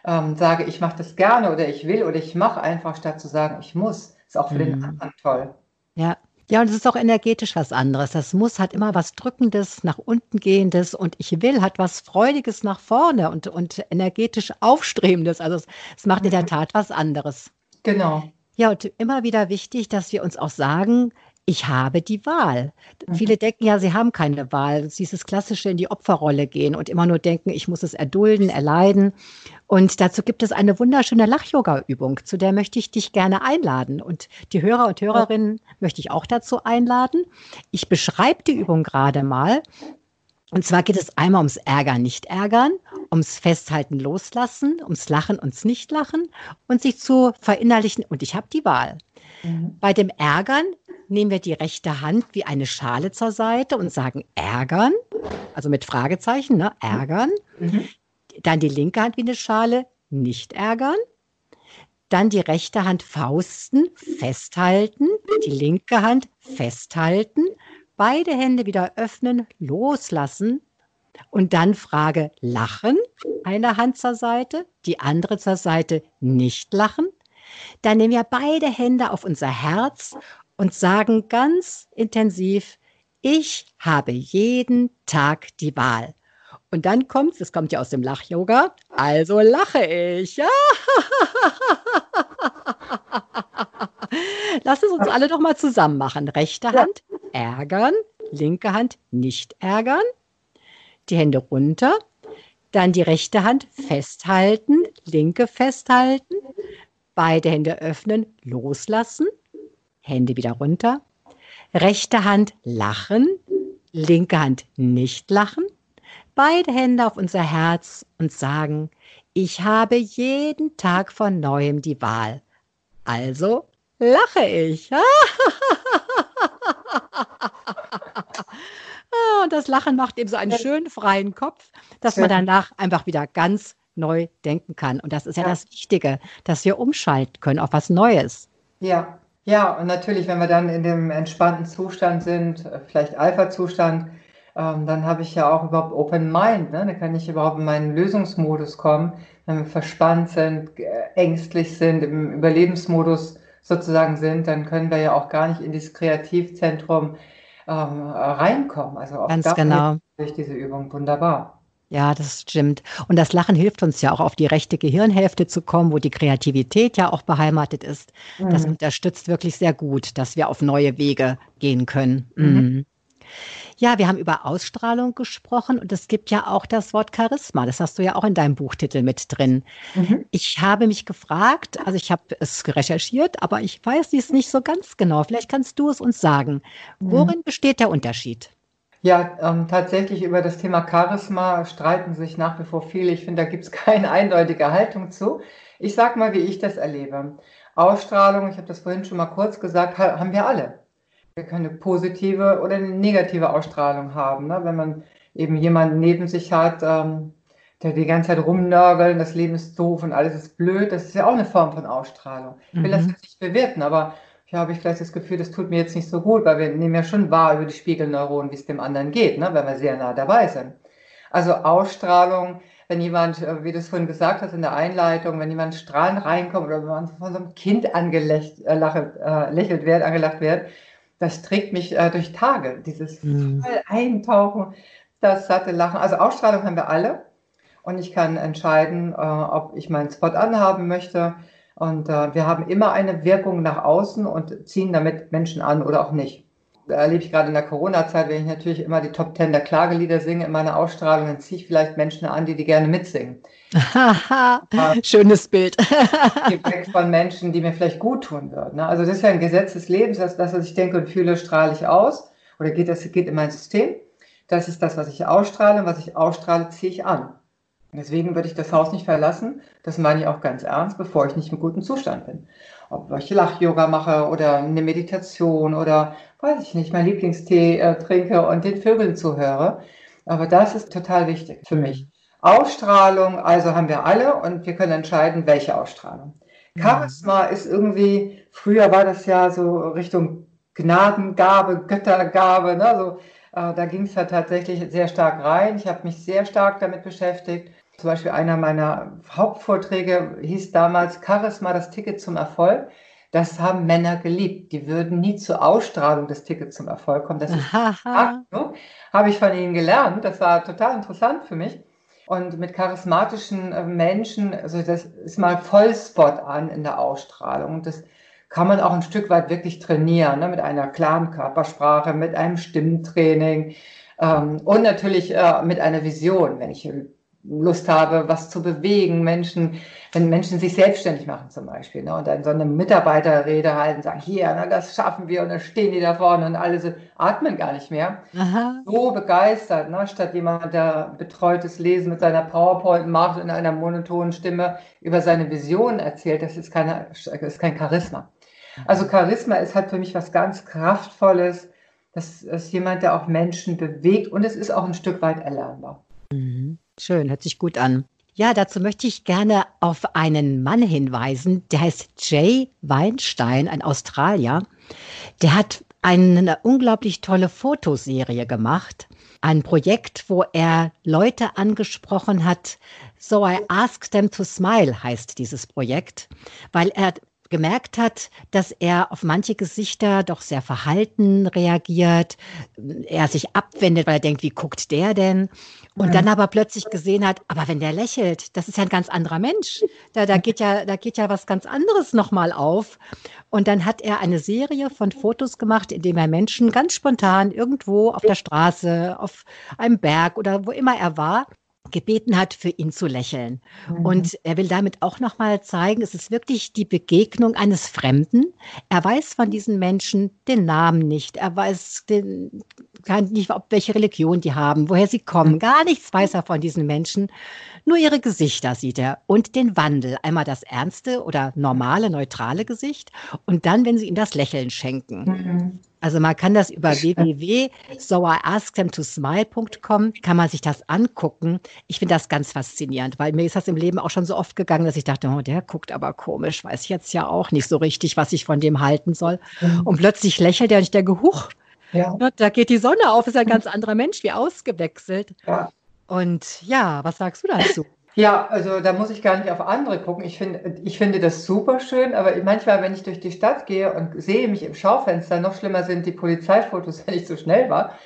ähm, sage, ich mache das gerne oder ich will oder ich mache einfach, statt zu sagen, ich muss. Ist auch für den Mhm. anderen toll. Ja. Ja, und es ist auch energetisch was anderes. Das Muss hat immer was Drückendes, nach unten Gehendes und ich will hat was Freudiges nach vorne und und energetisch Aufstrebendes. Also, es es macht in der Mhm. Tat was anderes. Genau. Ja, und immer wieder wichtig, dass wir uns auch sagen: „Ich habe die Wahl.“ Mhm. Viele denken ja, sie haben keine Wahl. Das ist dieses klassische in die Opferrolle gehen und immer nur denken: „Ich muss es erdulden, erleiden.“ Und dazu gibt es eine wunderschöne Lach-Yoga-Übung, zu der möchte ich dich gerne einladen. Und die Hörer und Ja. Hörerinnen möchte ich auch dazu einladen. Ich beschreibe die Übung gerade mal. Und zwar geht es einmal ums Ärgern, Nicht-Ärgern, ums Festhalten, Loslassen, ums Lachen, und's Nicht-Lachen und sich zu verinnerlichen: „Und ich habe die Wahl.“ Mhm. Bei dem Ärgern nehmen wir die rechte Hand wie eine Schale zur Seite und sagen: „Ärgern“, also mit Fragezeichen, ne, ärgern. Mhm. Dann die linke Hand wie 'ne Schale, nicht ärgern. Dann die rechte Hand Fausten, festhalten, die linke Hand festhalten, beide Hände wieder öffnen, loslassen und dann Frage lachen, eine Hand zur Seite, die andere zur Seite, nicht lachen. Dann nehmen wir beide Hände auf unser Herz und sagen ganz intensiv: „Ich habe jeden Tag die Wahl.“ Und dann kommt's, das kommt ja aus dem Lach-Yoga, also lache ich. Ja. Lass es uns alle doch mal zusammen machen. Rechte Ja. Hand ärgern, linke Hand nicht ärgern. Die Hände runter, dann die rechte Hand festhalten, linke festhalten, beide Hände öffnen, loslassen, Hände wieder runter. Rechte Hand lachen, linke Hand nicht lachen, beide Hände auf unser Herz und sagen: „Ich habe jeden Tag von Neuem die Wahl. Also lache ich.“ Ah, und das Lachen macht eben so einen schönen freien Kopf, dass man Schön. danach einfach wieder ganz neu denken kann. Und das ist ja Ja. das Wichtige, dass wir umschalten können auf was Neues. Ja. Ja, und natürlich, wenn wir dann in dem entspannten Zustand sind, äh, vielleicht Alpha-Zustand, ähm, dann habe ich ja auch überhaupt Open Mind, ne? Dann kann ich überhaupt in meinen Lösungsmodus kommen. Wenn wir verspannt sind, g äh, ängstlich sind, im Überlebensmodus sozusagen sind, dann können wir ja auch gar nicht in dieses Kreativzentrum, ähm, reinkommen. Also, auch Ganz da hilft genau. natürlich diese Übung wunderbar. Ja, das stimmt. Und das Lachen hilft uns ja auch auf die rechte Gehirnhälfte zu kommen, wo die Kreativität ja auch beheimatet ist. Das Mhm. unterstützt wirklich sehr gut, dass wir auf neue Wege gehen können. Mhm. Mhm. Ja, wir haben über Ausstrahlung gesprochen und es gibt ja auch das Wort Charisma. Das hast du ja auch in deinem Buchtitel mit drin. Mhm. Ich habe mich gefragt also, ich habe es recherchiert, aber ich weiß es nicht so ganz genau. Vielleicht kannst du es uns sagen. Mhm. Worin besteht der Unterschied? Ja, ähm, tatsächlich über das Thema Charisma streiten sich nach wie vor viele. Ich finde, da gibt's keine eindeutige Haltung zu. Ich sage mal, wie ich das erlebe. Ausstrahlung, ich habe das vorhin schon mal kurz gesagt, ha haben wir alle. Wir können 'ne positive oder 'ne negative Ausstrahlung haben, ne? Wenn man eben jemanden neben sich hat, ähm, der die ganze Zeit rumnörgeln, das Leben ist doof und alles ist blöd, das ist ja auch 'ne Form von Ausstrahlung. Ich will das Mhm. jetzt nicht bewerten, aber hier habe ich vielleicht das Gefühl, das tut mir jetzt nicht so gut, weil wir nehmen ja schon wahr über die Spiegelneuronen, wie's dem anderen geht, ne, wenn wir sehr nah dabei sind. Also, Ausstrahlung, wenn jemand, äh, wie du's vorhin gesagt hast in der Einleitung, wenn jemand strahlend reinkommt oder wenn man von so 'nem Kind angelech äh, lachelt äh, lächelt wird angelacht wird, das trägt mich, äh, durch Tage, dieses Mhm. voll eintauchen, das satte Lachen. Also, Ausstrahlung haben wir alle und ich kann entscheiden, äh, ob ich meinen Spot anhaben möchte und, äh, wir haben immer eine Wirkung nach außen und ziehen damit Menschen an oder auch nicht. Erlebe ich grade in der Corona-Zeit, wenn ich natürlich immer die Top ten der Klagelieder singe in meiner Ausstrahlung, dann ziehe ich vielleicht Menschen an, die die gerne mitsingen. Ja. Schönes Bild. Gehe weg von Menschen, die mir vielleicht guttun würden, ne? Also, das ist ja 'n Gesetz des Lebens, dass das, was ich denke und fühle, strahle ich aus oder geht das geht in mein System. Das ist das, was ich ausstrahle und was ich ausstrahle, ziehe ich an. Und deswegen würde ich das Haus nicht verlassen, das meine ich auch ganz ernst, bevor ich nicht im guten Zustand bin. Ob ich Lach-Yoga mache oder 'ne Meditation oder, weiß ich nicht, meinen Lieblingstee, äh, trinke und den Vögeln zuhöre. Aber das ist total wichtig für mich. Mhm. Ausstrahlung, also, haben wir alle und wir können entscheiden, welche Ausstrahlung. Mhm. Charisma ist irgendwie früher war das ja so Richtung Gnadengabe, Göttergabe, ne, so. Äh, da ging's ja tatsächlich sehr stark rein. Ich habe mich sehr stark damit beschäftigt. Zum Beispiel einer meiner Hauptvorträge hieß damals Charisma, das Ticket zum Erfolg. Das haben Männer geliebt. Die würden nie zur Ausstrahlung des Tickets zum Erfolg kommen. Das ist Aha. so, habe ich von ihnen gelernt. Das war total interessant für mich. Und mit charismatischen äh, Menschen, also das ist mal Vollspot an in der Ausstrahlung. Und das kann man auch ein Stück weit wirklich trainieren, ne? Mit einer klaren Körpersprache, mit einem Stimmtraining ähm, und natürlich äh, mit einer Vision, wenn ich Lust habe, was zu bewegen, Menschen, wenn Menschen sich selbstständig machen zum Beispiel, ne, und dann so eine Mitarbeiterrede halten, sagen, hier, na, das schaffen wir, und dann stehen die da vorne und alle so, atmen gar nicht mehr. Aha. So begeistert, ne, statt jemand, der betreutes Lesen mit seiner PowerPoint macht und in einer monotonen Stimme über seine Vision erzählt, das ist, keine, das ist kein Charisma. Also Charisma ist halt für mich was ganz Kraftvolles, das ist jemand, der auch Menschen bewegt, und es ist auch ein Stück weit erlernbar. Mhm. Schön, hört sich gut an. Ja, dazu möchte ich gerne auf einen Mann hinweisen, der heißt Jay Weinstein, ein Australier. Der hat eine unglaublich tolle Fotoserie gemacht. Ein Projekt, wo er Leute angesprochen hat. So I Asked Them to Smile heißt dieses Projekt, weil er gemerkt hat, dass er auf manche Gesichter doch sehr verhalten reagiert, er sich abwendet, weil er denkt, wie guckt der denn? Und dann aber plötzlich gesehen hat, aber wenn der lächelt, das ist ja ein ganz anderer Mensch. Da, da geht ja, da geht ja was ganz anderes nochmal auf. Und dann hat er eine Serie von Fotos gemacht, in dem er Menschen ganz spontan irgendwo auf der Straße, auf einem Berg oder wo immer er war, gebeten hat, für ihn zu lächeln. Mhm. Und er will damit auch nochmal zeigen, es ist wirklich die Begegnung eines Fremden. Er weiß von diesen Menschen den Namen nicht. Er weiß den, kann nicht, ob welche Religion die haben, woher sie kommen. Gar nichts weiß er von diesen Menschen. Nur ihre Gesichter sieht er und den Wandel. Einmal das ernste oder normale, neutrale Gesicht und dann, wenn sie ihm das Lächeln schenken. Mhm. Also man kann das über w w w punkt so I asked them to smile punkt com kann man sich das angucken. Ich finde das ganz faszinierend, weil mir ist das im Leben auch schon so oft gegangen, dass ich dachte, oh, der guckt aber komisch, weiß ich jetzt ja auch nicht so richtig, was ich von dem halten soll. Und plötzlich lächelt er und ich denke, huch, Ja. ne, da geht die Sonne auf, ist ein ganz anderer Mensch, wie ausgewechselt. Ja. Und ja, was sagst du dazu? Ja, also da muss ich gar nicht auf andere gucken. Ich finde, ich finde das super schön, aber manchmal, wenn ich durch die Stadt gehe und sehe mich im Schaufenster, noch schlimmer sind die Polizeifotos, wenn ich so schnell war,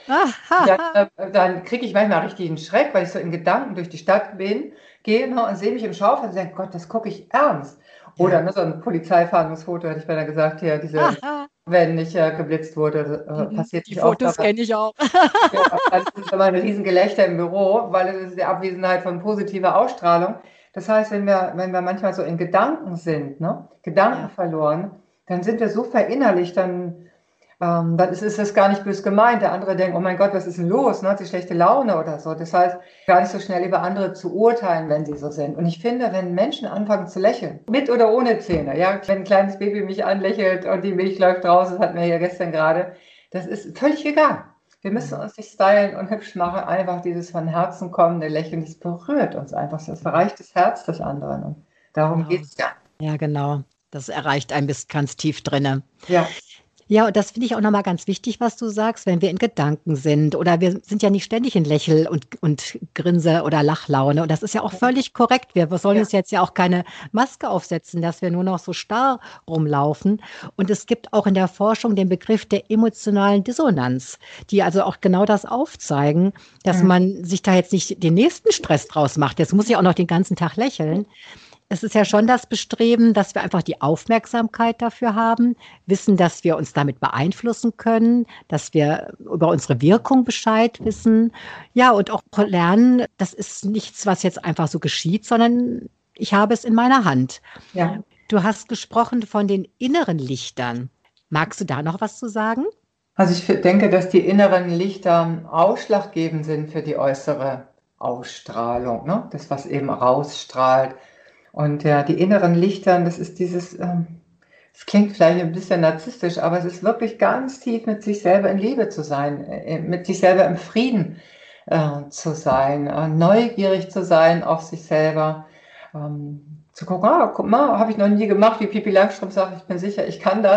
dann, äh, dann kriege ich manchmal richtig einen Schreck, weil ich so in Gedanken durch die Stadt bin, gehe ne, und sehe mich im Schaufenster und denke, Gott, das gucke ich ernst. Oder Ja. ne, so ein Polizeifahndungsfoto, hätte ich mir dann gesagt, hier, diese, Aha. wenn ich äh, geblitzt wurde, äh, Mhm. passiert Die nicht oft. Fotos aber- kenne ich auch. Ja, das ist immer ein Riesengelächter im Büro, weil es ist die Abwesenheit von positiver Ausstrahlung. Das heißt, wenn wir, wenn wir manchmal so in Gedanken sind, ne, Gedanken Ja. verloren, dann sind wir so verinnerlicht, dann, ähm, dann ist, ist das gar nicht bös gemeint. Der andere denkt, oh mein Gott, was ist denn los? Ne, hat sie schlechte Laune oder so. Das heißt, gar nicht so schnell über andere zu urteilen, wenn sie so sind. Und ich finde, wenn Menschen anfangen zu lächeln, mit oder ohne Zähne, ja, wenn ein kleines Baby mich anlächelt und die Milch läuft raus, das hatten wir ja gestern gerade, das ist völlig egal. Wir müssen uns nicht stylen und hübsch machen, einfach dieses von Herzen kommende Lächeln, das berührt uns einfach, das erreicht das Herz des anderen und darum Genau. geht es ja. Ja, genau. Das erreicht ein bis ganz tief drinne. Ja. Ja, und das finde ich auch nochmal ganz wichtig, was du sagst, wenn wir in Gedanken sind oder wir sind ja nicht ständig in Lächel und, und Grinse oder Lachlaune und das ist ja auch völlig korrekt. Wir sollen Ja. uns jetzt ja auch keine Maske aufsetzen, dass wir nur noch so starr rumlaufen. Und es gibt auch in der Forschung den Begriff der emotionalen Dissonanz, die also auch genau das aufzeigen, dass Mhm. man sich da jetzt nicht den nächsten Stress draus macht. Jetzt muss ich auch noch den ganzen Tag lächeln. Es ist ja schon das Bestreben, dass wir einfach die Aufmerksamkeit dafür haben, wissen, dass wir uns damit beeinflussen können, dass wir über unsere Wirkung Bescheid wissen. Ja, und auch lernen, das ist nichts, was jetzt einfach so geschieht, sondern ich habe es in meiner Hand. Ja. Du hast gesprochen von den inneren Lichtern. Magst du da noch was zu sagen? Also ich f- denke, dass die inneren Lichter ausschlaggebend sind für die äußere Ausstrahlung, ne? Das, was eben rausstrahlt. Und ja, die inneren Lichter, das ist dieses, ähm, es klingt vielleicht ein bisschen narzisstisch, aber es ist wirklich ganz tief mit sich selber in Liebe zu sein, äh, mit sich selber im Frieden äh, zu sein, äh, neugierig zu sein auf sich selber, ähm, zu gucken, ah, guck mal, habe ich noch nie gemacht, wie Pipi Langstrumpf sagt, ich bin sicher, ich kann das.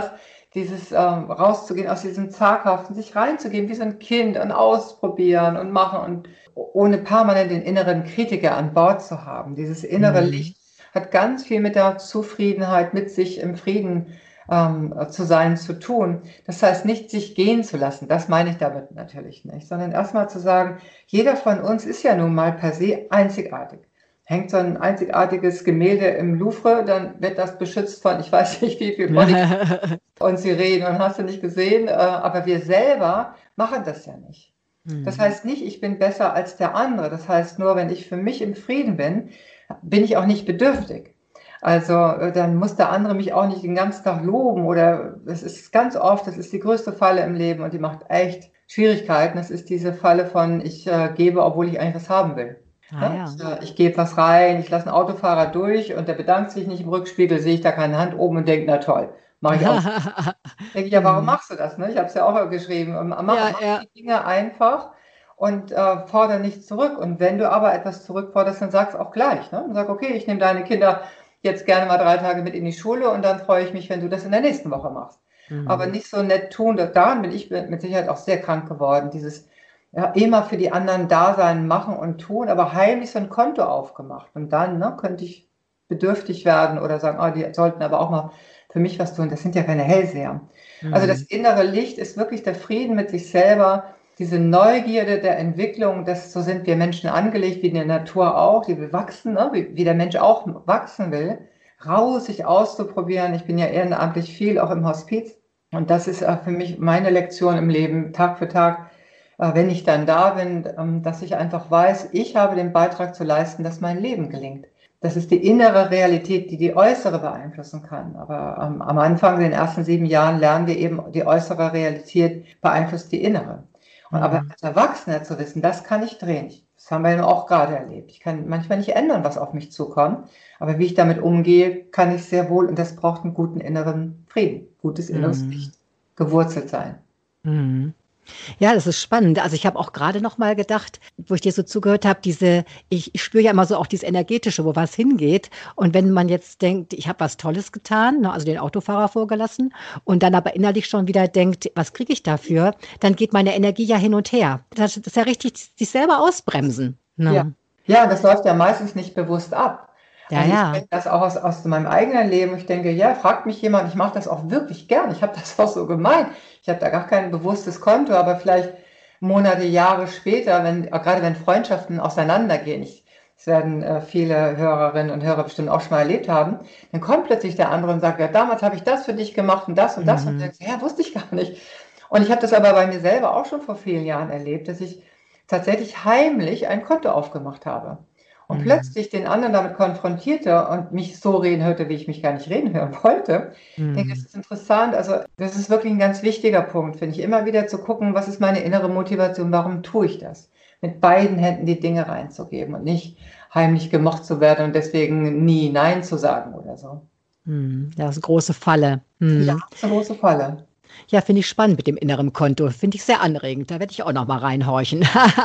dieses ähm, rauszugehen aus diesem Zaghaften, sich reinzugehen wie so ein Kind und ausprobieren und machen und ohne permanent den inneren Kritiker an Bord zu haben. Dieses innere Mhm. Licht hat ganz viel mit der Zufriedenheit, mit sich im Frieden ähm, zu sein, zu tun. Das heißt nicht, sich gehen zu lassen, das meine ich damit natürlich nicht, sondern erstmal zu sagen, jeder von uns ist ja nun mal per se einzigartig. Hängt so ein einzigartiges Gemälde im Louvre, dann wird das beschützt von, ich weiß nicht wie viel Bodyguards und Sirenen und hast du nicht gesehen, äh, aber wir selber machen das ja nicht. Das Mhm. heißt nicht, ich bin besser als der andere. Das heißt nur, wenn ich für mich im Frieden bin, bin ich auch nicht bedürftig. Also äh, dann muss der andere mich auch nicht den ganzen Tag loben oder das ist ganz oft, das ist die größte Falle im Leben und die macht echt Schwierigkeiten. Das ist diese Falle von, ich äh, gebe, obwohl ich eigentlich was haben will. Ah Ja? ja. Ich, äh, ich gebe was rein, ich lasse einen Autofahrer durch und der bedankt sich nicht im Rückspiegel, sehe ich da keine Hand oben und denke, na toll, mache ich auch. Denke ich, ja, warum Mhm. machst du das? Ne? Ich habe es ja auch geschrieben. Ähm, Mach, Ja, mach ja. die Dinge einfach und äh, fordere nicht zurück. Und wenn du aber etwas zurückforderst, dann sag's auch gleich. Ne? Und sag, okay, ich nehme deine Kinder jetzt gerne mal drei Tage mit in die Schule und dann freue ich mich, wenn du das in der nächsten Woche machst. Aber Mhm. nicht so nett tun. Da- Daran bin ich mit Sicherheit auch sehr krank geworden. Dieses ja, immer für die anderen da sein, machen und tun, aber heimlich so ein Konto aufgemacht. Und dann ne, könnte ich bedürftig werden oder sagen, ah, die sollten aber auch mal für mich was tun. Das sind ja keine Hellseher. Also das Mhm. innere Licht ist wirklich der Frieden mit sich selber, diese Neugierde der Entwicklung, das, so sind wir Menschen angelegt, wie in der Natur auch, die will wachsen, ne? wie, wie der Mensch auch wachsen will, raus, sich auszuprobieren. Ich bin ja ehrenamtlich viel auch im Hospiz und das ist äh, für mich meine Lektion im Leben, Tag für Tag, äh, wenn ich dann da bin, ähm, dass ich einfach weiß, ich habe den Beitrag zu leisten, dass mein Leben gelingt. Das ist die innere Realität, die die äußere beeinflussen kann. Aber ähm, am Anfang, in den ersten sieben Jahren, lernen wir eben, die äußere Realität beeinflusst die innere. Und aber Mhm. als Erwachsener zu wissen, das kann ich drehen. Das haben wir ja auch gerade erlebt. Ich kann manchmal nicht ändern, was auf mich zukommt. Aber wie ich damit umgehe, kann ich sehr wohl. Und das braucht einen guten inneren Frieden, gutes inneres Mhm. Licht, gewurzelt sein. Mhm. Ja, das ist spannend. Also, ich habe auch gerade noch mal gedacht, wo ich dir so zugehört habe, diese ich ich spüre ja immer so auch dieses Energetische, wo was hingeht. Und wenn man jetzt denkt: „Ich habe was Tolles getan“, ne, also den Autofahrer vorgelassen und dann aber innerlich schon wieder denkt: „Was kriege ich dafür?“, dann geht meine Energie ja hin und her. Das das ist ja richtig sich selber ausbremsen, Ja. ne? Ja, das läuft ja meistens nicht bewusst ab. Ja, Also, ich ja. kenne das auch aus aus meinem eigenen Leben. Ich denke: „Ja, fragt mich jemand“, ich mache das auch wirklich gern. Ich habe das auch so gemeint. Ich habe da gar kein bewusstes Konto, aber vielleicht Monate, Jahre später, wenn grade wenn Freundschaften auseinandergehen, ich das werden, äh, viele Hörerinnen und Hörer bestimmt auch schon mal erlebt haben, dann kommt plötzlich der andere und sagt: „Ja, damals habe ich das für dich gemacht und das und das.“ Und du Mhm. denkst: „Hä, wusste ich gar nicht.“ Und ich habe das aber bei mir selber auch schon vor vielen Jahren erlebt, dass ich tatsächlich heimlich ein Konto aufgemacht habe und Mhm. plötzlich den anderen damit konfrontierte und mich so reden hörte, wie ich mich gar nicht reden hören wollte. Ich denke, das Mhm. ist interessant. Also, das ist wirklich ein ganz wichtiger Punkt, finde ich, immer wieder zu gucken, was ist meine innere Motivation, warum tue ich das? Mit beiden Händen die Dinge reinzugeben und nicht heimlich gemocht zu werden und deswegen nie nein zu sagen oder so. Mhm. Ja, das ist 'ne große Falle. Ja, Mhm. ist 'ne große Falle. Ja, finde ich spannend mit dem inneren Konto. Finde ich sehr anregend. Da werde ich auch noch mal reinhorchen.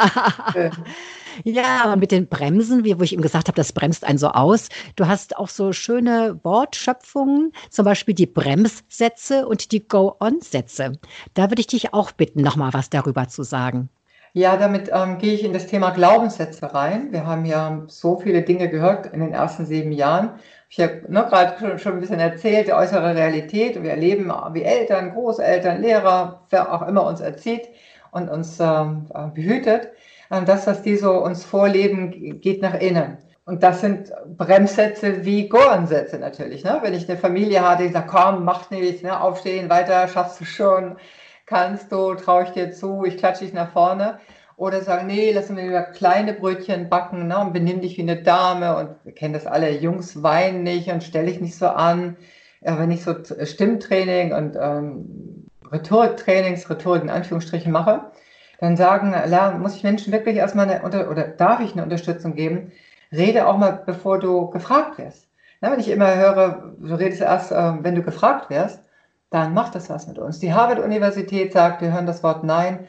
Schön. Ja, aber mit den Bremsen, wie wo ich eben gesagt habe, das bremst einen so aus. Du hast auch so schöne Wortschöpfungen, zum Beispiel die Bremssätze und die Go-on-Sätze. Da würde ich dich auch bitten, noch mal was darüber zu sagen. Ja, damit, ähm, gehe ich in das Thema Glaubenssätze rein. Wir haben ja so viele Dinge gehört in den ersten sieben Jahren. Ich habe, ne, grad schon schon 'n bisschen erzählt, die äußere Realität und wir erleben, äh, wie Eltern, Großeltern, Lehrer, wer auch immer uns erzieht und uns, ähm, äh, behütet. Ähm, das, was die so uns vorleben, g geht nach innen. Und das sind Bremssätze wie Gorensätze natürlich, ne? Wenn ich 'ne Familie hatte, die sagt: „Komm, macht nichts, ne, aufstehen, weiter, schaffst du schon, kannst du, traue ich dir zu, ich klatsche dich nach vorne.“ Oder sagen: „Ne, lass mir lieber kleine Brötchen backen, ne, und benimm dich wie 'ne Dame.“ Und wir kennen das alle, Jungs weinen nicht und stell dich nicht so an. Ja, wenn ich so t Stimmtraining und, ähm, Rhetoriktrainings, Rhetorik in Anführungsstrichen mache, dann sagen lernen muss ich Menschen wirklich erst mal 'ne unter oder darf ich 'ne Unterstützung geben: „Rede auch mal, bevor du gefragt wirst.“ Ne, wenn ich immer höre, du redest erst, ähm, wenn du gefragt wirst, dann macht das was mit uns. Die Harvard-Universität sagt, wir hören das Wort „Nein“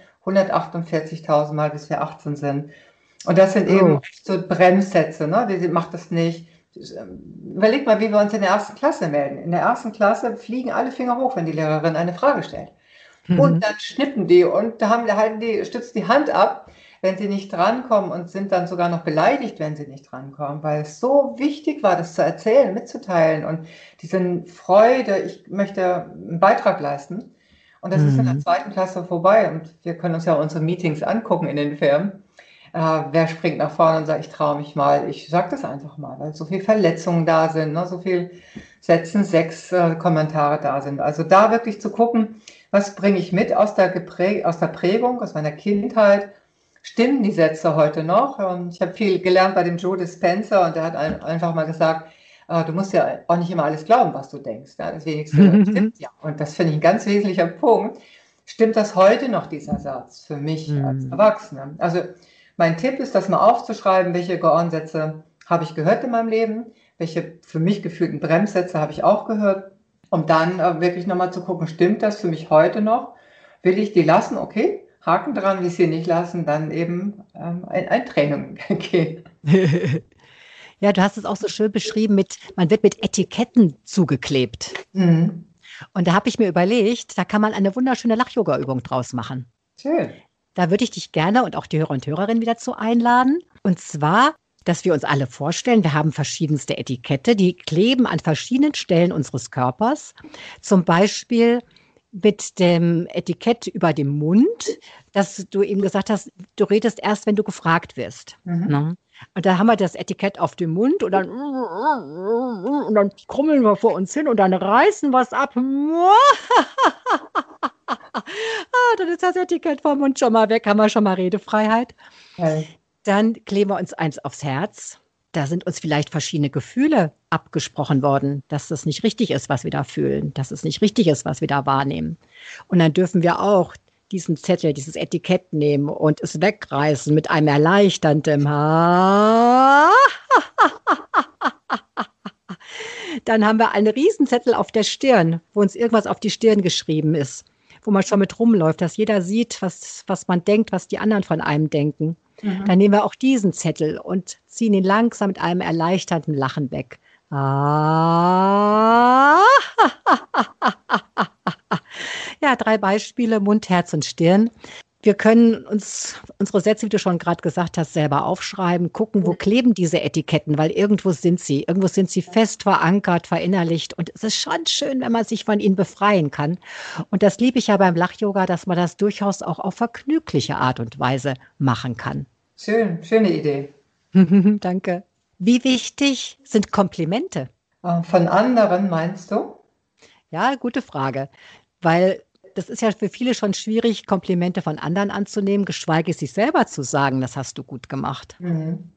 hundertachtundvierzigtausend Mal, bis wir achtzehn sind. Und das sind eben Oh. oft so Bremssätze, ne? Die die: „Mach das nicht, Überleg mal, wie wir uns in der ersten Klasse melden. In der ersten Klasse fliegen alle Finger hoch, wenn die Lehrerin eine Frage stellt. Und Mhm. dann schnippen die und da haben, halten die, stützt die Hand ab, wenn sie nicht drankommen und sind dann sogar noch beleidigt, wenn sie nicht drankommen, weil es so wichtig war, das zu erzählen, mitzuteilen und diese Freude, ich möchte einen Beitrag leisten. Und das ist in der Mhm. zweiten Klasse vorbei und wir können uns ja unsere Meetings angucken in den Firmen. Äh, wer springt nach vorne und sagt, ich traue mich mal, ich sage das einfach mal, weil so viele Verletzungen da sind, ne, so viel Sätzen, sechs äh, Kommentare da sind. Also da wirklich zu gucken, was bringe ich mit aus der, Geprä aus der Prägung, aus meiner Kindheit. Stimmen die Sätze heute noch? Ähm, ich habe viel gelernt bei dem Joe Dispenza und der hat ein, einfach mal gesagt, äh, du musst ja auch nicht immer alles glauben, was du denkst. Ja? Das Wenigste stimmt ja. Und das finde ich ein ganz wesentlicher Punkt. Stimmt das heute noch, dieser Satz, für mich als Mhm. Erwachsene? Also mein Tipp ist, das mal aufzuschreiben, welche Gehornsätze habe ich gehört in meinem Leben, welche für mich gefühlten Bremssätze habe ich auch gehört, um dann äh, wirklich nochmal zu gucken, stimmt das für mich heute noch? Will ich die lassen? Okay, Haken dran, will ich sie nicht lassen, dann eben ähm, ein, ein Training gehen. Ja, du hast es auch so schön beschrieben mit, man wird mit Etiketten zugeklebt. Mhm. Und da habe ich mir überlegt, da kann man eine wunderschöne Lach-Yoga-Übung draus machen. Schön. Da würde ich dich gerne und auch die Hörer und Hörerinnen wieder zu einladen. Und zwar, dass wir uns alle vorstellen, wir haben verschiedenste Etikette, die kleben an verschiedenen Stellen unseres Körpers. Zum Beispiel mit dem Etikett über dem Mund, dass du eben gesagt hast, du redest erst, wenn du gefragt wirst. Mhm. Ne? Und da haben wir das Etikett auf dem Mund und dann, und dann krummeln wir vor uns hin und dann reißen wir es ab. Ah, dann ist das Etikett vom Mund schon mal weg, haben wir schon mal Redefreiheit. Ja. Dann kleben wir uns eins aufs Herz. Da sind uns vielleicht verschiedene Gefühle abgesprochen worden, dass das nicht richtig ist, was wir da fühlen, dass es nicht richtig ist, was wir da wahrnehmen. Und dann dürfen wir auch diesen Zettel, dieses Etikett nehmen und es wegreißen mit einem erleichternden Ha. Dann haben wir einen Riesenzettel auf der Stirn, wo uns irgendwas auf die Stirn geschrieben ist, wo man schon mit rumläuft, dass jeder sieht, was, was man denkt, was die anderen von einem denken. Mhm. Dann nehmen wir auch diesen Zettel und ziehen ihn langsam mit einem erleichternden Lachen weg. Ah. Ja, drei Beispiele, Mund, Herz und Stirn. Wir können uns unsere Sätze, wie du schon gerade gesagt hast, selber aufschreiben, gucken, wo kleben diese Etiketten, weil irgendwo sind sie. Irgendwo sind sie fest verankert, verinnerlicht. Und es ist schon schön, wenn man sich von ihnen befreien kann. Und das liebe ich ja beim Lach-Yoga, dass man das durchaus auch auf vergnügliche Art und Weise machen kann. Schön, schöne Idee. Danke. Wie wichtig sind Komplimente? Äh, Von anderen meinst du? Ja, gute Frage. Weil das ist ja für viele schon schwierig, Komplimente von anderen anzunehmen, geschweige sich selber zu sagen, das hast du gut gemacht. Mhm.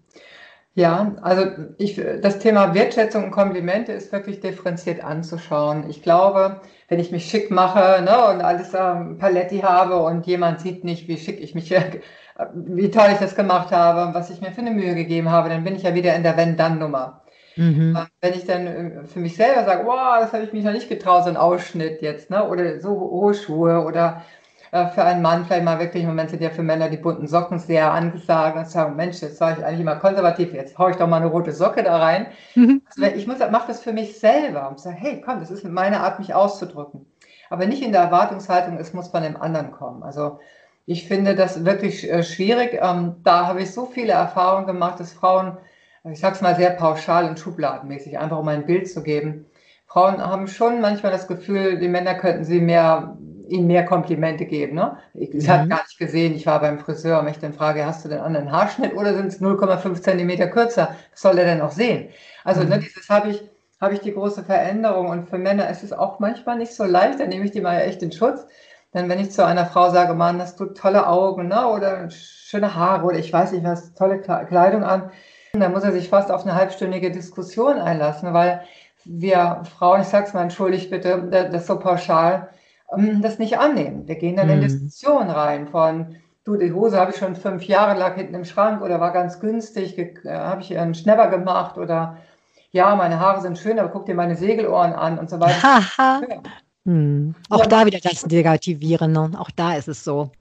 Ja, also ich, das Thema Wertschätzung und Komplimente ist wirklich differenziert anzuschauen. Ich glaube, wenn ich mich schick mache, ne, und alles ähm, Paletti habe und jemand sieht nicht, wie schick ich mich, äh, wie toll ich das gemacht habe, was ich mir für eine Mühe gegeben habe, dann bin ich ja wieder in der Wenn-Dann-Nummer. Mhm. Wenn ich dann äh, für mich selber sage, wow, das habe ich mich noch nicht getraut, so ein Ausschnitt jetzt, ne, oder so hohe Schuhe oder äh, für einen Mann vielleicht mal wirklich, im Moment sind ja für Männer die bunten Socken sehr angesagt und sagen, Mensch, jetzt war ich eigentlich immer konservativ, jetzt haue ich doch mal eine rote Socke da rein. Mhm. Also ich muss, mache das für mich selber und sage, hey, komm, das ist meine Art, mich auszudrücken. Aber nicht in der Erwartungshaltung, es muss von dem anderen kommen. Also ich finde das wirklich äh, schwierig. Ähm, da habe ich so viele Erfahrungen gemacht, dass Frauen, ich sage es mal sehr pauschal und schubladenmäßig, einfach um ein Bild zu geben. Frauen haben schon manchmal das Gefühl, die Männer könnten sie mehr, ihnen mehr Komplimente geben. Ne? Ich, sie hat Mhm. gar nicht gesehen, ich war beim Friseur und ich dann frage, hast du den anderen Haarschnitt oder sind es null Komma fünf Zentimeter kürzer? Was soll er denn auch sehen? Also ne, Mhm. dieses habe ich, habe ich die große Veränderung und für Männer ist es auch manchmal nicht so leicht, dann nehme ich die mal echt in Schutz. Denn wenn ich zu einer Frau sage, Mann, hast du tolle Augen, ne? Oder schöne Haare oder ich weiß nicht was, tolle Kleidung an, dann muss er sich fast auf eine halbstündige Diskussion einlassen, weil wir Frauen, ich sag's mal entschuldigt bitte, das so pauschal, ähm, das nicht annehmen. Wir gehen dann in Mhm. Diskussionen rein von, du, die Hose habe ich schon fünf Jahre, lag hinten im Schrank oder war ganz günstig, äh, habe ich einen Schnäpper gemacht oder ja, meine Haare sind schön, aber guck dir meine Segelohren an und so weiter. Haha. Ja, Mhm. Auch ja, da wieder das Negativieren, ne? Auch da ist es so.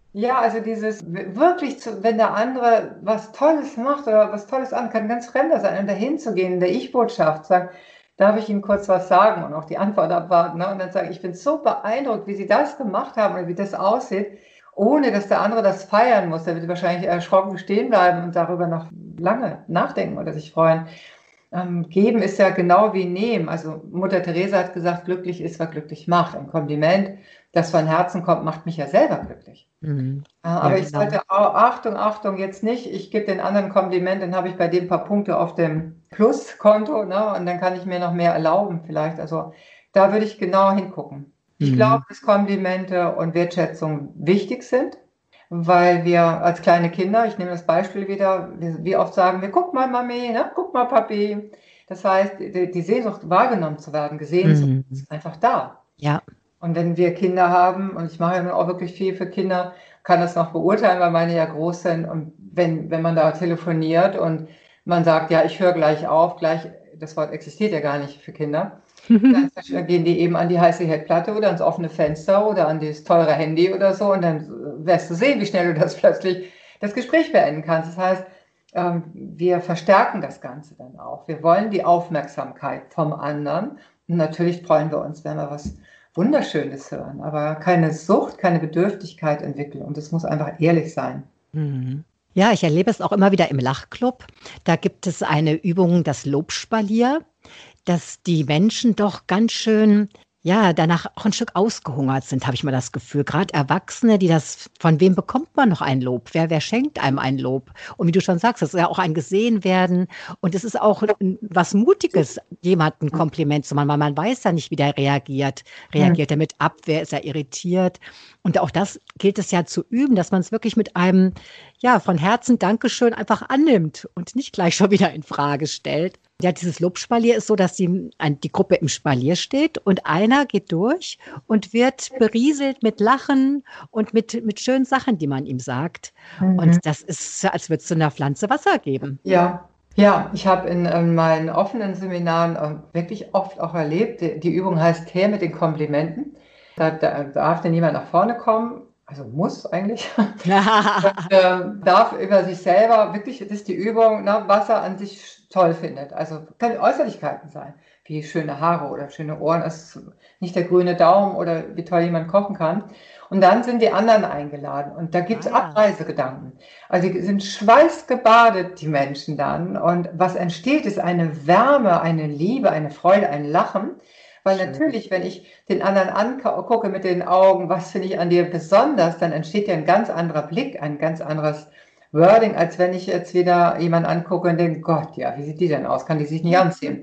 Ja, also dieses w wirklich zu wenn der andere was Tolles macht oder was Tolles an kann ganz Fremder sein und dahin zu gehen in der Ich-Botschaft, sagen: „Darf ich Ihnen kurz was sagen?“ Und auch die Antwort abwarten, ne? Und dann sagen: „Ich bin so beeindruckt, wie Sie das gemacht haben oder wie das aussieht“, ohne dass der andere das feiern muss. Der wird wahrscheinlich erschrocken stehen bleiben und darüber noch lange nachdenken oder sich freuen. Ähm, geben ist ja genau wie nehmen. Also Mutter Teresa hat gesagt, glücklich ist, wer glücklich macht. Ein Kompliment, das von Herzen kommt, macht mich ja selber glücklich. Mhm. Äh, Ja, aber ich genau. sollte, au- Achtung, Achtung, jetzt nicht, ich gebe den anderen ein Kompliment, dann habe ich bei dem ein paar Punkte auf dem Pluskonto, ne, und dann kann ich mir noch mehr erlauben vielleicht. Also da würde ich genau hingucken. Ich glaube, Mhm. dass Komplimente und Wertschätzung wichtig sind, weil wir als kleine Kinder, ich nehme das Beispiel wieder, wie wie oft sagen wir, guck mal Mami, ne? Guck mal Papi. Das heißt, die, die Sehnsucht wahrgenommen zu werden, gesehen zu werden, Mhm. ist einfach da. Ja. Und wenn wir Kinder haben, und ich mache ja nun auch wirklich viel für Kinder, kann das noch beurteilen, weil meine ja groß sind. Und wenn, wenn man da telefoniert und man sagt, ja, ich höre gleich auf, gleich, das Wort existiert ja gar nicht für Kinder, dann gehen die eben an die heiße Herdplatte oder ans offene Fenster oder an das teure Handy oder so und dann wirst du sehen, wie schnell du das plötzlich das Gespräch beenden kannst. Das heißt, ähm, wir verstärken das Ganze dann auch. Wir wollen die Aufmerksamkeit vom anderen und natürlich freuen wir uns, wenn wir was Wunderschönes hören, aber keine Sucht, keine Bedürftigkeit entwickeln und es muss einfach ehrlich sein. Mhm. Ja, ich erlebe es auch immer wieder im Lachclub. Da gibt es eine Übung, das Lobspalier, dass die Menschen doch ganz schön, ja, danach auch ein Stück ausgehungert sind, habe ich mal das Gefühl. Gerade Erwachsene, die das von wem bekommt man noch ein Lob? Wer wer schenkt einem ein Lob? Und wie du schon sagst, das ist ja auch ein Gesehen-werden und es ist auch 'n was Mutiges, jemandem 'n Kompliment zu machen, weil man weiß ja nicht, wie der reagiert. Mhm. Reagiert er mit Abwehr? Ist er irritiert? Und auch das gilt es ja zu üben, dass man es wirklich mit einem, ja, von Herzen Dankeschön einfach annimmt und nicht gleich schon wieder in Frage stellt. Ja, dieses Lobspalier ist so, dass die ein die Gruppe im Spalier steht und einer geht durch und wird berieselt mit Lachen und mit mit schönen Sachen, die man ihm sagt. Mhm. Und das ist, als würdest du 'ner Pflanze Wasser geben. Ja, ja, ich habe in, in meinen offenen Seminaren ähm, wirklich oft auch erlebt, die, die Übung heißt Her mit den Komplimenten. Da, da darf denn jemand nach vorne kommen, also muss eigentlich, und ähm, darf über sich selber, wirklich, das ist die Übung, ne, was er an sich toll findet. Also können Äußerlichkeiten sein, wie schöne Haare oder schöne Ohren, das ist nicht der grüne Daumen oder wie toll jemand kochen kann. Und dann sind die anderen eingeladen und da gibt Ah es ja, Abreisegedanken. Also die sind schweißgebadet, die Menschen dann. Und was entsteht, ist eine Wärme, eine Liebe, eine Freude, ein Lachen. Weil schön. natürlich, wenn ich den anderen angucke mit den Augen, was finde ich an dir besonders, dann entsteht ja ein ganz anderer Blick, ein ganz anderes Wording, als wenn ich jetzt wieder jemanden angucke und denke, Gott, ja, wie sieht die denn aus? Kann die sich nicht anziehen?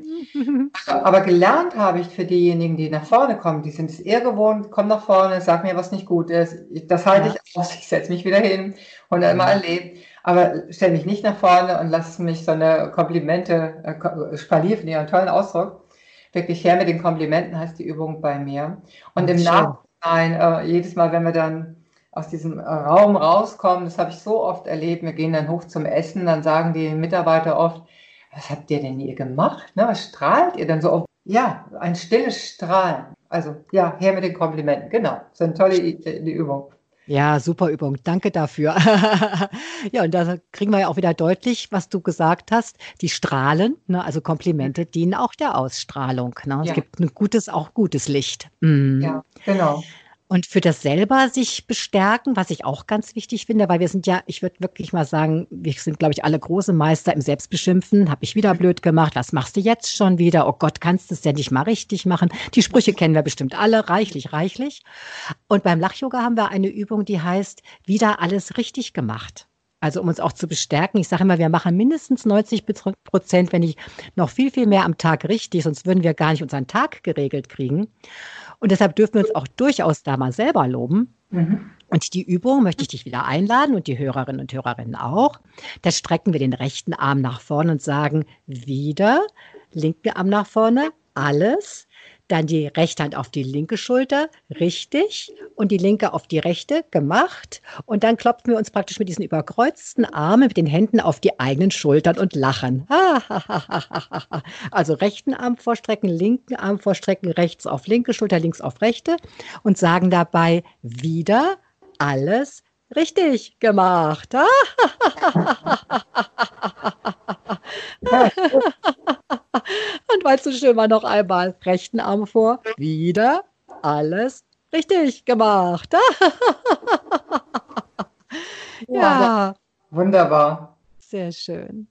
Aber gelernt habe ich für diejenigen, die nach vorne kommen, die sind es eher gewohnt, komm nach vorne, sag mir, was nicht gut ist. Ich, das halte Ja. ich aus, ich setze mich wieder hin und dann mal Mhm. erlebt. Aber stell mich nicht nach vorne und lass mich so eine Komplimente, äh, Spalier, finde ich einen tollen Ausdruck. Wirklich her mit den Komplimenten heißt die Übung bei mir. Und Mhm, im schön. Nachhinein, äh, jedes Mal, wenn wir dann aus diesem Raum rauskommen, das habe ich so oft erlebt, wir gehen dann hoch zum Essen, dann sagen die Mitarbeiter oft, was habt ihr denn hier gemacht? Ne? Was strahlt ihr denn so auf? Ja, ein stilles Strahlen. Also ja, her mit den Komplimenten. Genau, das ist eine tolle I die Übung. Ja, super Übung. Danke dafür. Ja, und da kriegen wir ja auch wieder deutlich, was du gesagt hast. Die strahlen, ne, also Komplimente dienen auch der Ausstrahlung, ne? Es Ja, gibt 'n gutes auch gutes Licht. Mhm. ja, genau. Und für das selber sich bestärken, was ich auch ganz wichtig finde, weil wir sind ja, ich würde wirklich mal sagen, wir sind, glaube ich, alle große Meister im Selbstbeschimpfen. „Habe ich wieder blöd gemacht. Was machst du jetzt schon wieder? Oh Gott, kannst du's denn nicht mal richtig machen?“ Die Sprüche kennen wir bestimmt alle, reichlich, reichlich. Und beim Lach-Yoga haben wir eine Übung, die heißt: „Wieder alles richtig gemacht.“ Also, um uns auch zu bestärken. Ich sage immer, wir machen mindestens neunzig Prozent, wenn nicht noch viel, viel mehr am Tag richtig, sonst würden wir gar nicht unseren Tag geregelt kriegen. Und deshalb dürfen wir uns auch durchaus da mal selber loben. Mhm. Und die Übung möchte ich dich wieder einladen und die Hörerinnen und Hörerinnen auch. Da strecken wir den rechten Arm nach vorne und sagen: „Wieder“, linken Arm nach vorne, alles. Dann die rechte Hand auf die linke Schulter, richtig. Und die linke auf die rechte, gemacht. Und dann klopfen wir uns praktisch mit diesen überkreuzten Armen mit den Händen auf die eigenen Schultern und lachen. Also rechten Arm vorstrecken, linken Arm vorstrecken, rechts auf linke Schulter, links auf rechte und sagen dabei: „Wieder alles Richtig gemacht. Ja, Und weißt du schön mal noch einmal rechten Arm vor. Wieder alles richtig gemacht. ja, das Ja, wunderbar. sehr schön.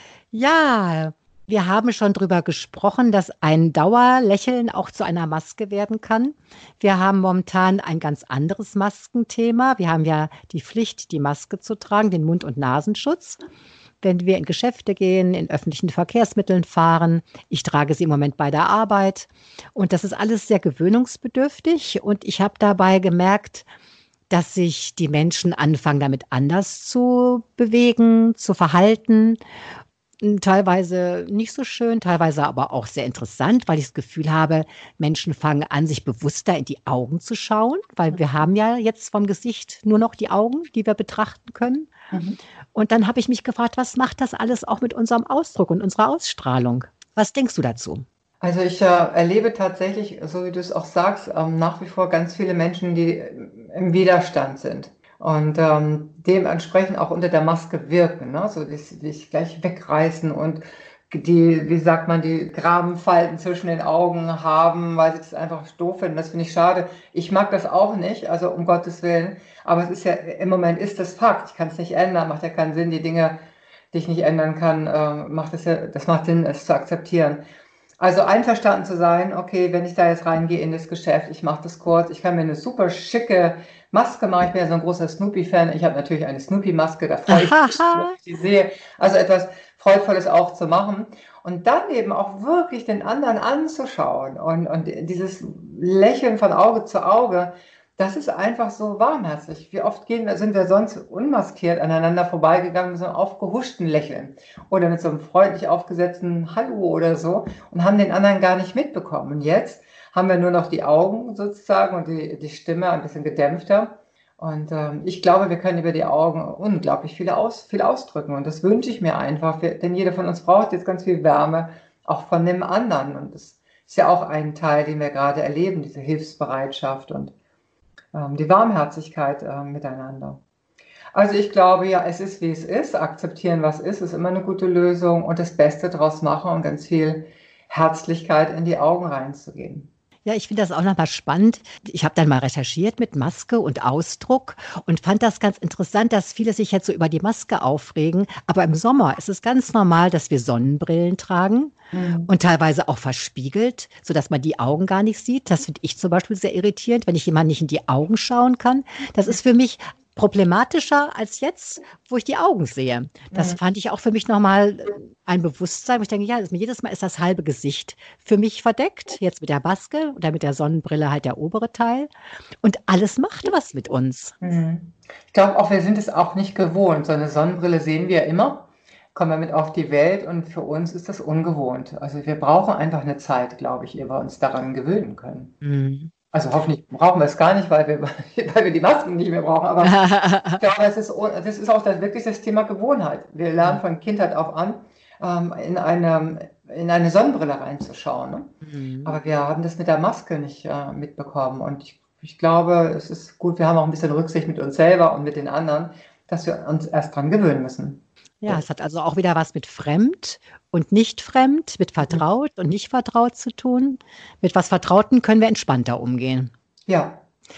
Ja, wir haben schon drüber gesprochen, dass ein Dauerlächeln auch zu einer Maske werden kann. Wir haben momentan ein ganz anderes Maskenthema. Wir haben ja die Pflicht, die Maske zu tragen, den Mund- und Nasenschutz. Wenn wir in Geschäfte gehen, in öffentlichen Verkehrsmitteln fahren. Ich trage sie im Moment bei der Arbeit. Und das ist alles sehr gewöhnungsbedürftig. Und ich habe dabei gemerkt, dass sich die Menschen anfangen, damit anders zu bewegen, zu verhalten. Hm, teilweise nicht so schön, teilweise aber auch sehr interessant, weil ich das Gefühl habe, Menschen fangen an, sich bewusster in die Augen zu schauen, weil wir haben ja jetzt vom Gesicht nur noch die Augen, die wir betrachten können. Mhm. Und dann habe ich mich gefragt, was macht das alles auch mit unserem Ausdruck und unserer Ausstrahlung? Was denkst du dazu? Also ich äh, erlebe tatsächlich, so wie du es auch sagst, ähm, nach wie vor ganz viele Menschen, die ähm, im Widerstand sind und ähm, dementsprechend auch unter der Maske wirken, ne? So die, die sich gleich wegreißen und die, wie sagt man, die Grabenfalten zwischen den Augen haben, weil sie das einfach doof finden. Das finde ich schade. Ich mag das auch nicht, also um Gottes Willen. Aber es ist ja, im Moment ist das Fakt. Ich kann es nicht ändern, macht ja keinen Sinn. Die Dinge, die ich nicht ändern kann, äh, macht es ja, das macht Sinn, es zu akzeptieren. Also einverstanden zu sein, okay, wenn ich da jetzt reingehe in das Geschäft, ich mache das kurz, ich kann mir eine super schicke Maske machen. Ich bin ja so ein großer Snoopy-Fan. Ich habe natürlich eine Snoopy-Maske, da freue ich mich, wenn ich die sehe. Also etwas Freudvolles auch zu machen. Und dann eben auch wirklich den anderen anzuschauen und, und dieses Lächeln von Auge zu Auge, das ist einfach so warmherzig. Wie oft gehen, sind wir sonst unmaskiert aneinander vorbeigegangen mit so einem aufgehuschten Lächeln oder mit so einem freundlich aufgesetzten Hallo oder so und haben den anderen gar nicht mitbekommen. Und jetzt haben wir nur noch die Augen sozusagen und die, die Stimme ein bisschen gedämpfter. Und ähm, ich glaube, wir können über die Augen unglaublich viel, aus, viel ausdrücken. Und das wünsche ich mir einfach, wir, denn jeder von uns braucht jetzt ganz viel Wärme, auch von dem anderen. Und das ist ja auch ein Teil, den wir gerade erleben, diese Hilfsbereitschaft und ähm, die Warmherzigkeit äh, miteinander. Also ich glaube, ja, es ist, wie es ist. Akzeptieren, was ist, ist immer eine gute Lösung und das Beste draus machen und ganz viel Herzlichkeit in die Augen reinzugehen. Ja, ich finde das auch noch mal spannend. Ich habe dann mal recherchiert mit Maske und Ausdruck und fand das ganz interessant, dass viele sich jetzt so über die Maske aufregen. Aber im Sommer ist es ganz normal, dass wir Sonnenbrillen tragen Mhm. und teilweise auch verspiegelt, sodass man die Augen gar nicht sieht. Das finde ich zum Beispiel sehr irritierend, wenn ich jemand nicht in die Augen schauen kann. Das ist für mich problematischer als jetzt, wo ich die Augen sehe. Das Mhm. fand ich auch für mich nochmal ein Bewusstsein, wo ich denke, ja, das- jedes Mal ist das halbe Gesicht für mich verdeckt, jetzt mit der Maske oder mit der Sonnenbrille halt der obere Teil. Und alles macht was mit uns. Mhm. Ich glaube auch, wir sind es auch nicht gewohnt. So eine Sonnenbrille sehen wir immer, kommen wir mit auf die Welt und für uns ist das ungewohnt. Also wir brauchen einfach eine Zeit, glaube ich, ehe wir uns daran gewöhnen können. Mhm. Also hoffentlich brauchen wir es gar nicht, weil wir, weil wir die Masken nicht mehr brauchen. Aber ich glaube, es ist, das ist auch das, wirklich das Thema Gewohnheit. Wir lernen von Kindheit auf an, ähm, in eine, in eine Sonnenbrille reinzuschauen. Ne? Mhm. Aber wir haben das mit der Maske nicht äh, mitbekommen. Und ich, ich glaube, es ist gut, wir haben auch ein bisschen Rücksicht mit uns selber und mit den anderen, dass wir uns erst dran gewöhnen müssen. Ja, Das, es hat also auch wieder was mit fremd und nicht fremd, mit mhm. vertraut und nicht vertraut zu tun. Mit was Vertrauten können wir entspannter umgehen. Ja,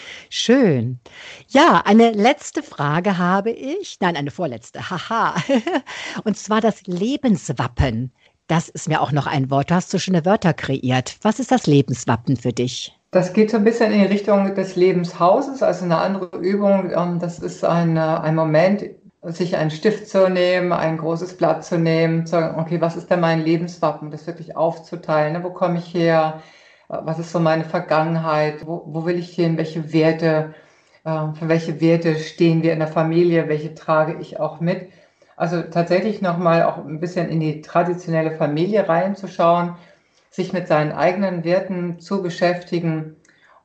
Schön. Ja, eine letzte Frage habe ich. Nein, eine vorletzte. Haha. Und zwar das Lebenswappen. Das ist mir auch noch ein Wort. Du hast so schöne Wörter kreiert. Was ist das Lebenswappen für dich? das geht so ein bisschen in die Richtung des Lebenshauses, also eine andere Übung. Ähm, das ist ein, äh, ein Moment, sich einen Stift zu nehmen, ein großes Blatt zu nehmen, zu sagen, okay, was ist denn mein Lebenswappen? Das wirklich aufzuteilen. Ne? Wo komme ich her? Äh, Was ist so meine Vergangenheit? Wo, wo will ich hin? Welche Werte, äh, für welche Werte stehen wir in der Familie? Welche trage ich auch mit? Also tatsächlich nochmal auch ein bisschen in die traditionelle Familie reinzuschauen, sich mit seinen eigenen Werten zu beschäftigen,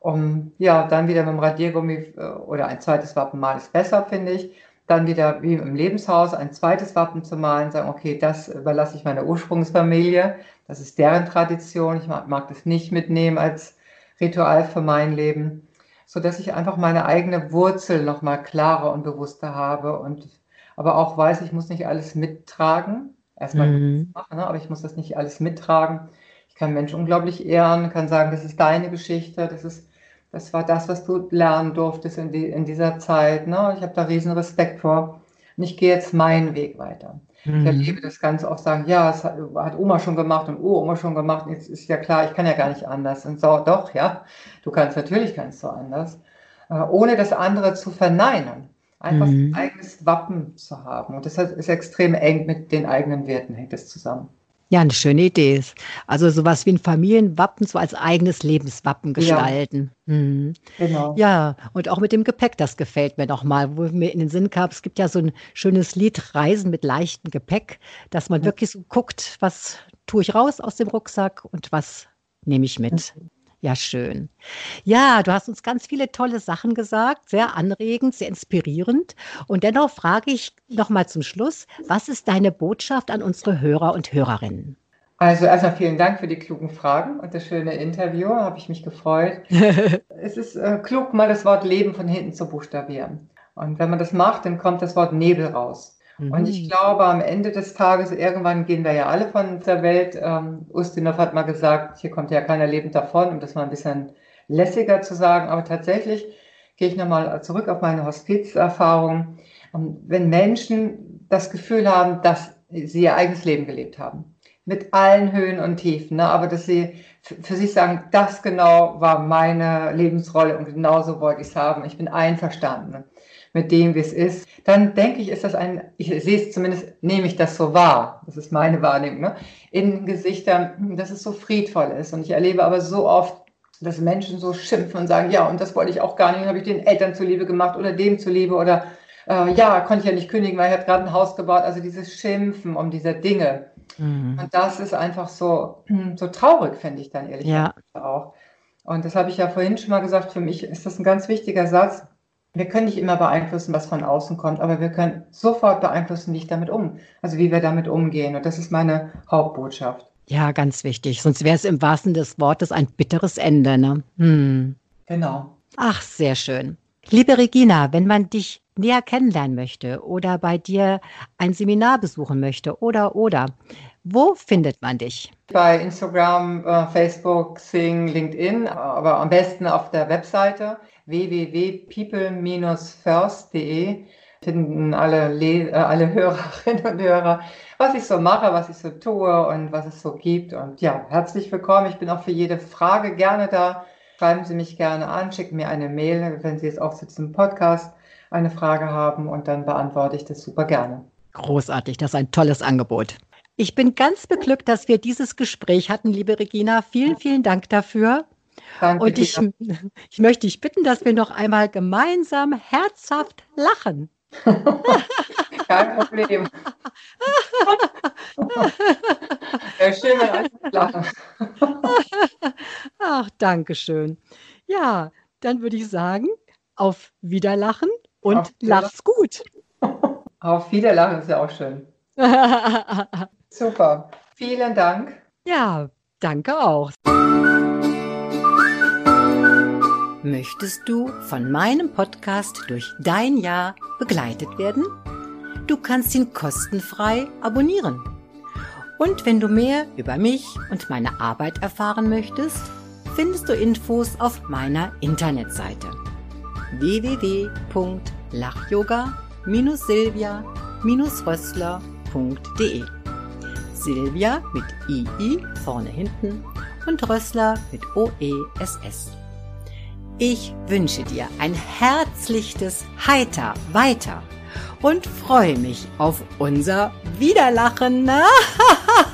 um ja dann wieder mit dem Radiergummi äh, oder ein zweites Wappen malen ist besser, finde ich. Dann wieder wie im Lebenshaus ein zweites Wappen zu malen, sagen, okay, das überlasse ich meiner Ursprungsfamilie, das ist deren Tradition, ich mag, mag das nicht mitnehmen als Ritual für mein Leben, sodass ich einfach meine eigene Wurzel noch mal klarer und bewusster habe und aber auch weiß, ich muss nicht alles mittragen. Erstmal Mhm. machen, ne? Aber ich muss das nicht alles mittragen. Ich kann Menschen unglaublich ehren, kann sagen, das ist deine Geschichte, das ist, das war das, was du lernen durftest in, die, in dieser Zeit. Ne? Ich habe da riesen Respekt vor und ich gehe jetzt meinen Weg weiter. Ich erlebe Mhm. das ganz oft sagen, ja, das hat, hat Oma schon gemacht und Uroma schon gemacht. Jetzt ist ja klar, ich kann ja gar nicht anders. Und so, doch, ja, du kannst, natürlich kannst du anders, äh, ohne das andere zu verneinen. Einfach ein Mhm. eigenes Wappen zu haben. Und das ist extrem eng mit den eigenen Werten, hängt das zusammen. Ja, eine schöne Idee ist. Also sowas wie ein Familienwappen so als eigenes Lebenswappen Ja, gestalten. Mhm. genau. Ja, und auch mit dem Gepäck, das gefällt mir noch mal, wo mir in den Sinn kam, es gibt ja so ein schönes Lied „Reisen mit leichtem Gepäck", dass man wirklich so guckt: „Was tue ich raus aus dem Rucksack und was nehme ich mit?" Ja, schön. Ja, du hast uns ganz viele tolle Sachen gesagt, sehr anregend, sehr inspirierend. Und dennoch frage ich noch mal zum Schluss: Was ist deine Botschaft an unsere Hörer und Hörerinnen? Also erstmal vielen Dank für die klugen Fragen und das schöne Interview, habe ich mich gefreut. Es ist äh, klug, mal das Wort Leben von hinten zu buchstabieren. Und wenn man das macht, dann kommt das Wort Nebel raus. Und ich Mhm. glaube, am Ende des Tages, irgendwann gehen wir ja alle von der Welt. Ähm, Ustinov hat mal gesagt, hier kommt ja keiner lebend davon, um das mal ein bisschen lässiger zu sagen. Aber tatsächlich gehe ich nochmal zurück auf meine Hospizerfahrung. Ähm, wenn Menschen das Gefühl haben, dass sie ihr eigenes Leben gelebt haben, mit allen Höhen und Tiefen, ne? Aber dass sie für sich sagen, das genau war meine Lebensrolle und genauso wollte ich es haben. Ich bin einverstanden mit dem, wie es ist. Dann denke ich, ist das ein, ich sehe es zumindest, nehme ich das so wahr. Das ist meine Wahrnehmung, ne? In Gesichtern, dass es so friedvoll ist. Und ich erlebe aber so oft, dass Menschen so schimpfen und sagen, ja, und das wollte ich auch gar nicht, habe ich den Eltern zuliebe gemacht oder dem zuliebe oder äh, ja, konnte ich ja nicht kündigen, weil ich habe gerade ein Haus gebaut. Also dieses Schimpfen um diese Dinge. Mhm. Und das ist einfach so, so traurig, finde ich dann ehrlicherweise Ja, auch. Und das habe ich ja vorhin schon mal gesagt, für mich ist das ein ganz wichtiger Satz. Wir können nicht immer beeinflussen, was von außen kommt, aber wir können sofort beeinflussen, wie ich damit um, also wie wir damit umgehen. Und das ist meine Hauptbotschaft. ja, ganz wichtig. Sonst wäre es im wahrsten des Wortes ein bitteres Ende, ne? Mhm. Genau. Ach, sehr schön. Liebe Regina, wenn man dich näher kennenlernen möchte oder bei dir ein Seminar besuchen möchte oder oder, wo findet man dich? Bei Instagram, äh, Facebook, Xing, LinkedIn, aber am besten auf der Webseite w w w punkt people dash first punkt de finden alle, Le äh, alle Hörerinnen und Hörer, was ich so mache, was ich so tue und was es so gibt. Und ja, herzlich willkommen. Ich bin auch für jede Frage gerne da. Schreiben Sie mich gerne an, schicken mir eine Mail, wenn Sie jetzt auch zu diesem Podcast eine Frage haben und dann beantworte ich das super gerne. Großartig, das ist ein tolles Angebot. Ich bin ganz beglückt, dass wir dieses Gespräch hatten, liebe Regina. Vielen, vielen Dank dafür. Danke Und ich, dir. ich möchte dich bitten, dass wir noch einmal gemeinsam herzhaft lachen. Kein Problem. Ja, schön, wenn alle lachen. Ach, danke schön. Ja, dann würde ich sagen, auf Wiederlachen Auf und Wiederlachen. lach's gut. Auf Wiederlachen ist ja auch schön. Super. Vielen Dank. Ja, danke auch. Möchtest du von meinem Podcast durch dein Jahr begleitet werden? Du kannst ihn kostenfrei abonnieren. Und wenn du mehr über mich und meine Arbeit erfahren möchtest, findest du Infos auf meiner Internetseite w w w punkt lachyoga silvia rössler punkt de. Silvia mit I I vorne hinten und Rössler mit O E S S. Ich wünsche dir ein herzliches Heiter weiter und freue mich auf unser Wiederlachen.